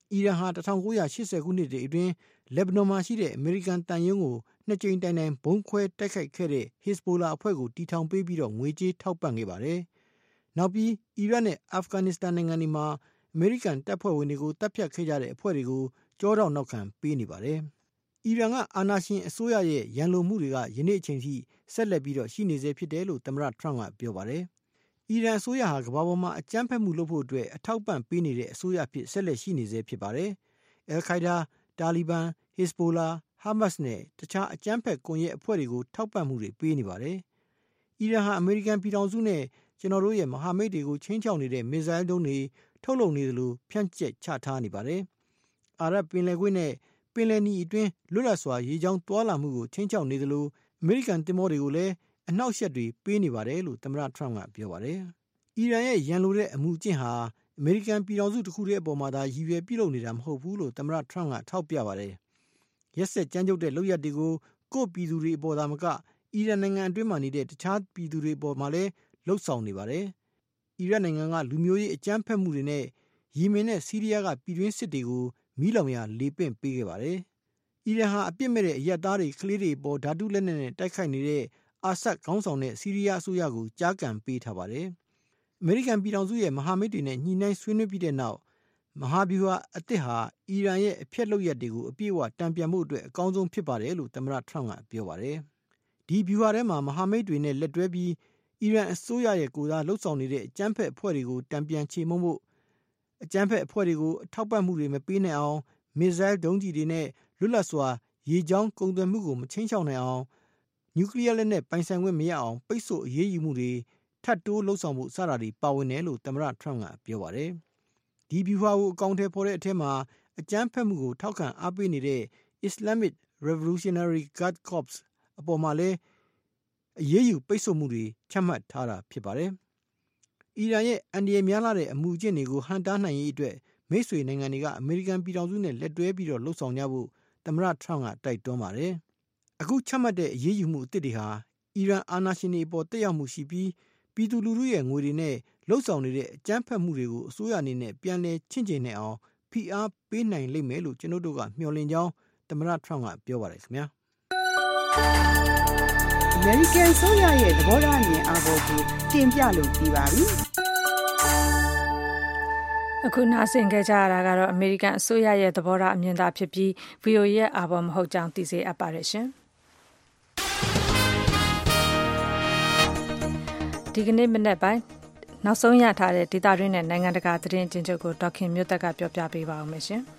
အီရန်ဟာ၁၉၈၀ခုနှစ်အတွင်းလက်ဘနွန်မှာရှိတဲ့အမေရိကန်တန်ယုံကိုနှစ်ကြိမ်တိုင်တိုင်ဘုံခွဲတိုက်ခိုက်ခဲ့တဲ့ Hezbollah အဖွဲ့ကိုတီထောင်ပေးပြီးတော့ငွေကြေးထောက်ပံ့ခဲ့ပါတယ်။နောက်ပြီးအီရတ်နဲ့အာဖဂန်နစ္စတန်နိုင်ငံတွေမှာအမေရိကန်တပ်ဖွဲ့ဝင်တွေကိုတပ်ဖြတ်ခဲ့ကြတဲ့အဖွဲ့တွေကိုကြောထောက်နောက်ခံပေးနေပါတယ်။အီရန်ကအာဏာရှင်အစိုးရရဲ့ရန်လိုမှုတွေကယနေ့အချိန်ထိဆက်လက်ပြီးတော့ရှိနေစေဖြစ်တယ်လို့သမ္မတထရမ့်ကပြောပါတယ်။အီရန်အစိုးရဟာကမ္ဘာပေါ်မှာအကြမ်းဖက်မှုလုပ်ဖို့အတွက်အထောက်ပံ့ပေးနေတဲ့အစိုးရဖြစ်ဆက်လက်ရှိနေစေဖြစ်ပါတယ်။ အယ်ခိုင်ဒါ တာလီဘန် Hezbollah ဟာမတ်စ်နဲ့တခြားအကြမ်းဖက်ကွန်ရက်အဖွဲ့တွေကိုထောက်ပံ့မှုတွေပေးနေပါတယ်။အီရန်ဟာအမေရိကန်ပြည်ထောင်စုနဲ့ကျွန်တော်တို့ရဲ့မဟာမိတ်တွေကိုချင်းချောက်နေတဲ့မစ်ဇိုင်းဒုံးတွေထုတ်လုပ်နေသလိုဖြန့်ကျက်ချထားနေပါတယ်။အာရပ်ပင်လယ်ကွေ့နဲ့ပင်လယ်နီအတွင်းလွတ်လပ်စွာရေကြောင်းတွာလာမှုကိုချင်းချောက်နေသလိုအမေရိကန်တင်မောတွေကိုလည်းအနှောက်အယှက်တွေပေးနေပါတယ်လို့သမ္မတထရမ့်ကပြောပါတယ်။အီရန်ရဲ့ရန်လိုတဲ့အမှုအကျင့်ဟာအမေရိကန်ပြည်ထောင်စုတစ်ခုတည်းအပေါ်မှာသာရည်ရွယ်ပြုလုပ်နေတာမဟုတ်ဘူးလို့သမ္မတထရမ့်ကထောက်ပြပါတယ်။ရက်စက်ကြမ်းကြုတ်တဲ့လုပ်ရပ်တွေကိုကိုယ့်ပြည်သူတွေအပေါ်သာမကအီရန်နိုင်ငံအတွင်းမှာနေတဲ့တခြားပြည်သူတွေအပေါ်မှာလည်းလှုပ်ဆောင်နေပါတယ်။အီရတ်နိုင်ငံကလူမျိုးရေးအကြမ်းဖက်မှုတွေနဲ့ယီမင်နဲ့ဆီးရီးယားကပြည်တွင်းစစ်တွေကိုမီးလောင်ရာလေပင့်ပေးခဲ့ပါတယ်။အီရန်ဟာအပြစ်မဲ့တဲ့အရပ်သားတွေကလေးတွေပေါ်ဓာတုလက်နက်နဲ့တိုက်ခိုက်နေတဲ့အာဆတ်ခေါင်းဆောင်တဲ့ဆီးရီးယားအစိုးရကိုကြားကန်ပေးထားပါတယ်။အမေရိကန်ပြည်ထောင်စုရဲ့မဟာမိတ်တွေနဲ့ညှိနှိုင်းဆွေးနွေးပြီးတဲ့နောက်မဟာဗျူဟာအသစ်ဟာအီရန်ရဲ့အဖျက်လုပ်ရပ်တွေကိုအပြည့်အဝတံပြန်မှုအတွက်အကောင်းဆုံးဖြစ်ပါတယ်လို့သမ္မတထရမ့်ကပြောပါတယ်။ဒီဗျူဟာထဲမှာမဟာမိတ်တွေနဲ့လက်တွဲပြီးအီရန်အစိုးရရဲ့ကိုယ်စားလှုပ်ဆောင်နေတဲ့အကြမ်းဖက်အဖွဲ့တွေကိုတံပြန်ချေမှုန်းဖို့အကြမ်းဖက်အဖွဲ့တွေကိုအထောက်ပံ့မှုတွေမပေးနိုင်အောင်မစ်ဇိုင်းဒုံးကြီးတွေနဲ့လွတ်လပ်စွာရေကြောင်းကုန်သွယ်မှုကိုမချင်းချောက်နိုင်အောင်နျူကလ িয়ার လက်နက်ပိုင်ဆိုင်ခွင့်မရအောင်ပိတ်ဆို့အရေးယူမှုတွေထပ်တိုးလှုပ်ဆောင်မှုစတာတွေပါဝင်တယ်လို့သမ္မတထရမ့်ကပြောပါတယ်။ဒီဗျူဟာကိုအကောင့်ထဲပေါ်တဲ့အထက်မှာအကြမ်းဖက်မှုကိုထောက်ခံအားပေးနေတဲ့ Islamic Revolutionary Guard Corps အပေါ်မှာလည်းအရေးယူပိတ်ဆို့မှုတွေချမှတ်ထားတာဖြစ်ပါတယ်။အီရန်ရဲ့အန္တရာယ်များလာတဲ့အမှုအကျင့်တွေကိုဟန့်တားနိုင်ရေးအတွက်မိတ်ဆွေနိုင်ငံတွေကအမေရိကန်ပြည်ထောင်စုနဲ့လက်တွဲပြီးတော့လှုပ်ဆောင်ကြဖို့သမ္မတထရမ့်ကတိုက်တွန်းပါတယ်။အခုချမှတ်တဲ့အရေးယူမှုအသစ်တွေဟာအီရန်အာဏာရှင်တွေအပေါ်တက်ရောက်မှုရှိပြီးပြည်သူလူထုရဲ့ငွေတွေနဲ့လှုပ်ဆောင်နေတဲ့အကြမ်းဖက်မှုတွေကိုအစိုးရအနေနဲ့ပြန်လည်ချင့်ချိန်နိုင်အောင်ဖိအားပေးနိုင်လိမ့်မယ်လို့ကျွန်တော်တို့ကမျှော်လင့်ကြောင်းသမ္မတထရမ့်ကပြောပါတယ်ခင်ဗျာ။ American ဆိုရရဲ့သဘောထားအမြင်အားပေါ်ကိုတင်ပြလို့ပြီးပါပြီ။အခုနားဆင်ကြကြရတာကတော့အမေရိကန်အစိုးရရဲ့သဘောထားအမြင်သာဖြစ်ပြီး ဗွီအိုအေ ရဲ့အာဘော်မဟုတ်ကြောင်းသိစေအပ်ပါတယ်ရှင်။ဒီကနေ့မနေ့ပိုင်းနောက်ဆုံးရထားတဲ့ဒေသတွင်းနဲ့နိုင်ငံတကာသတင်းအကျဉ်းချုပ်ကိုဒေါက်ခင်မျိုးသက်ကပြောပြပေးပါဦးမယ်ရှင်။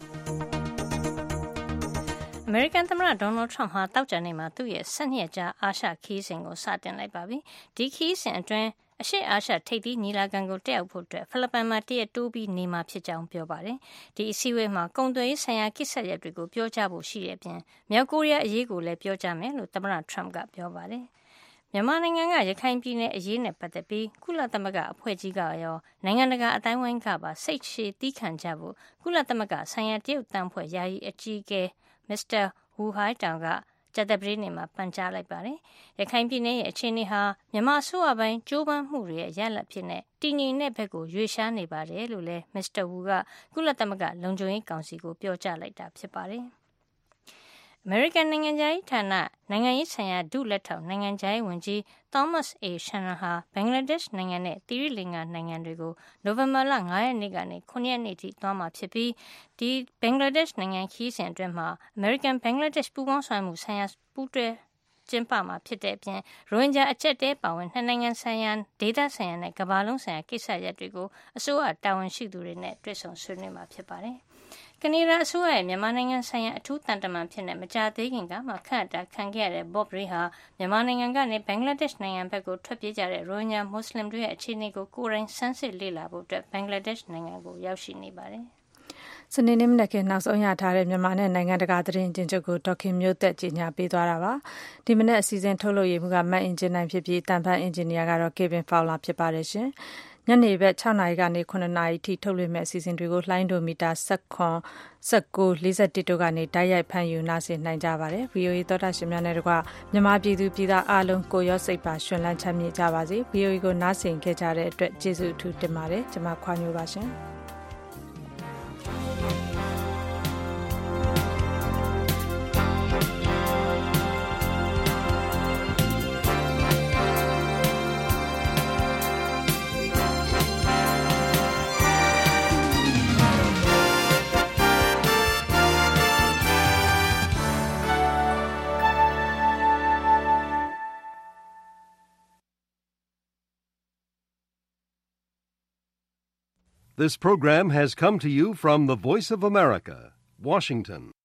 အမေရိကန်သမ္မတဒေါ်နယ်ထရမ့်ဟာတောက်ကြနေမှာသူ့ရဲ့၁၂ရက်ကြာအာရှခီးစဉ်ကိုစတင်လိုက်ပါပြီ။ဒီခီးစဉ်အတွင်းအရှေ့အာရှထိပ်သီးညီလာခံကိုတက်ရောက်ဖို့အတွက်ဖိလစ်ပိုင်မှာတရက်တိုးပြီးနေမှာဖြစ်ကြောင်းပြောပါတယ်။ဒီအစည်းအဝေးမှာကုန်သွယ်ရေးဆိုင်ရာကိစ္စရပ်တွေကိုပြောကြားဖို့ရှိတဲ့အပြင်မြောက်ကိုရီးယားအရေးကိုလည်းပြောကြားမယ်လို့သမ္မတထရမ့်ကပြောပါတယ်။မြန်မာနိုင်ငံကရခိုင်ပြည်နယ်အရေးနဲ့ပတ်သက်ပြီးကုလသမဂ္ဂအဖွဲ့ကြီးကရောနိုင်ငံတကာအတိုင်းဝိုင်းကပါစိတ်ရှည်သီးခံကြဖို့ကုလသမဂ္ဂဆိုင်ရာတရုတ်တန်းဖွဲ့ယာယီအကြီးအကဲမစ္စတာဟူဟိုင်တောင်ကကြာသပတေးနေ့မှာပန်ကြားလိုက်ပါတယ်။ရခိုင်ပြည်နယ်ရဲ့အခြေအနေဟာမြန်မာအစိုးရပိုင်းကြိုးပမ်းမှုတွေရဲ့ရလဒ်ဖြစ်တဲ့တည်ငြိမ်တဲ့ဘက်ကိုရွေ့ရှားနေပါတယ်လို့လည်းမစ္စတာဟူကကုလသမဂ္ဂလုံခြုံရေးကောင်စီကိုပြောကြားလိုက်တာဖြစ်ပါတယ်။အမေရိကန်နိုင်ငံခြားရေးဌာနနိုင်ငံရေးဆိုင်ရာဒုလက်ထောက်နိုင်ငံခြားရေးဝန်ကြီး Thomas A. Shannon ဟာဘင်္ဂလားဒေ့ရှ်နိုင်ငံနဲ့သီရိလင်္ကာနိုင်ငံတွေကိုနိုဝင်ဘာလ၅ရက်နေ့ကနေ၇ရက်နေ့ထိသွားမှာဖြစ်ပြီးဒီဘင်္ဂလားဒေ့ရှ်နိုင်ငံခီးစဉ်အတွင်းမှာအမေရိကန်ဘင်္ဂလားဒေ့ရှ်ပူးပေါင်းဆောင်မှုဆိုင်ရာပူးတွဲကျင်းပမှာဖြစ်တဲ့အပြင်ရိုဟင်ဂျာအကျပ်တဲပါဝင်နှစ်နိုင်ငံဆိုင်ရာဒေသဆိုင်ရာနဲ့ကမ္ဘာလုံးဆိုင်ရာကိစ္စရပ်တွေကိုအစိုးရတာဝန်ရှိသူတွေနဲ့တွေ့ဆုံဆွေးနွေးမှာဖြစ်ပါတယ်။ကနေဒါအစိုးရရဲ့မြန်မာနိုင်ငံဆိုင်ရာအထူးတန်တမန်ဖြစ်တဲ့မကြာသေးခင်ကမှခန့်အပ်တာခံခဲ့ရတဲ့ Bob Rae ဟာမြန်မာနိုင်ငံကနေဘင်္ဂလားဒေ့ရှ်နိုင်ငံဘက်ကိုထွက်ပြေးကြတဲ့ရိုဟင်ဂျာမွတ်စလင်တွေရဲ့အခြေအနေကိုကိုယ်တိုင်ဆန်းစစ်လေ့လာဖို့အတွက်ဘင်္ဂလားဒေ့ရှ်နိုင်ငံကိုရောက်ရှိနေပါတယ်။စနေနေ့မနက်ကနောက်ဆုံးရထားတဲ့မြန်မာနဲ့နိုင်ငံတကာသတင်းအကျဉ်းချုပ်ကိုဒေါက်ခင်မျိုးသက်ကြီးညာပေးသွားတာပါ။ဒီမနေ့အစီအစဉ်ထုတ်လုပ်ရေးမှုကမတ်အင်ဂျင်နိုင်ဖြစ်ပြီးတန်ဖန်အင်ဂျင်နီယာကတော့ Kevin Fowler ဖြစ်ပါတယ်ရှင်။ညနေဘက်၆နာရီကနေ၇နာရီထိထုတ်လွှင့်မဲ့အစီအစဉ်တွေကိုလှိုင်းဒိုမီတာ၁၇ ၁၉ ၄၁တို့ကနေတိုက်ရိုက်ဖမ်းယူနားဆင်နိုင်ကြပါတယ်။ ဗွီအိုအေသောတာရှင်များနဲ့တကွမြန်မာပြည်သူပြည်သားအားလုံးကိုရောစိတ်ပါရှင်လန်းချမ်းမြေ့ကြပါစေ။ ဗွီအိုအေကိုနားဆင်ခဲ့ကြတဲ့အတွက်ကျေးဇူးအထူးတင်ပါတယ်။ကျွန်မခွာညိုပါရှင်။ This program has come to you from the Voice of America, Washington.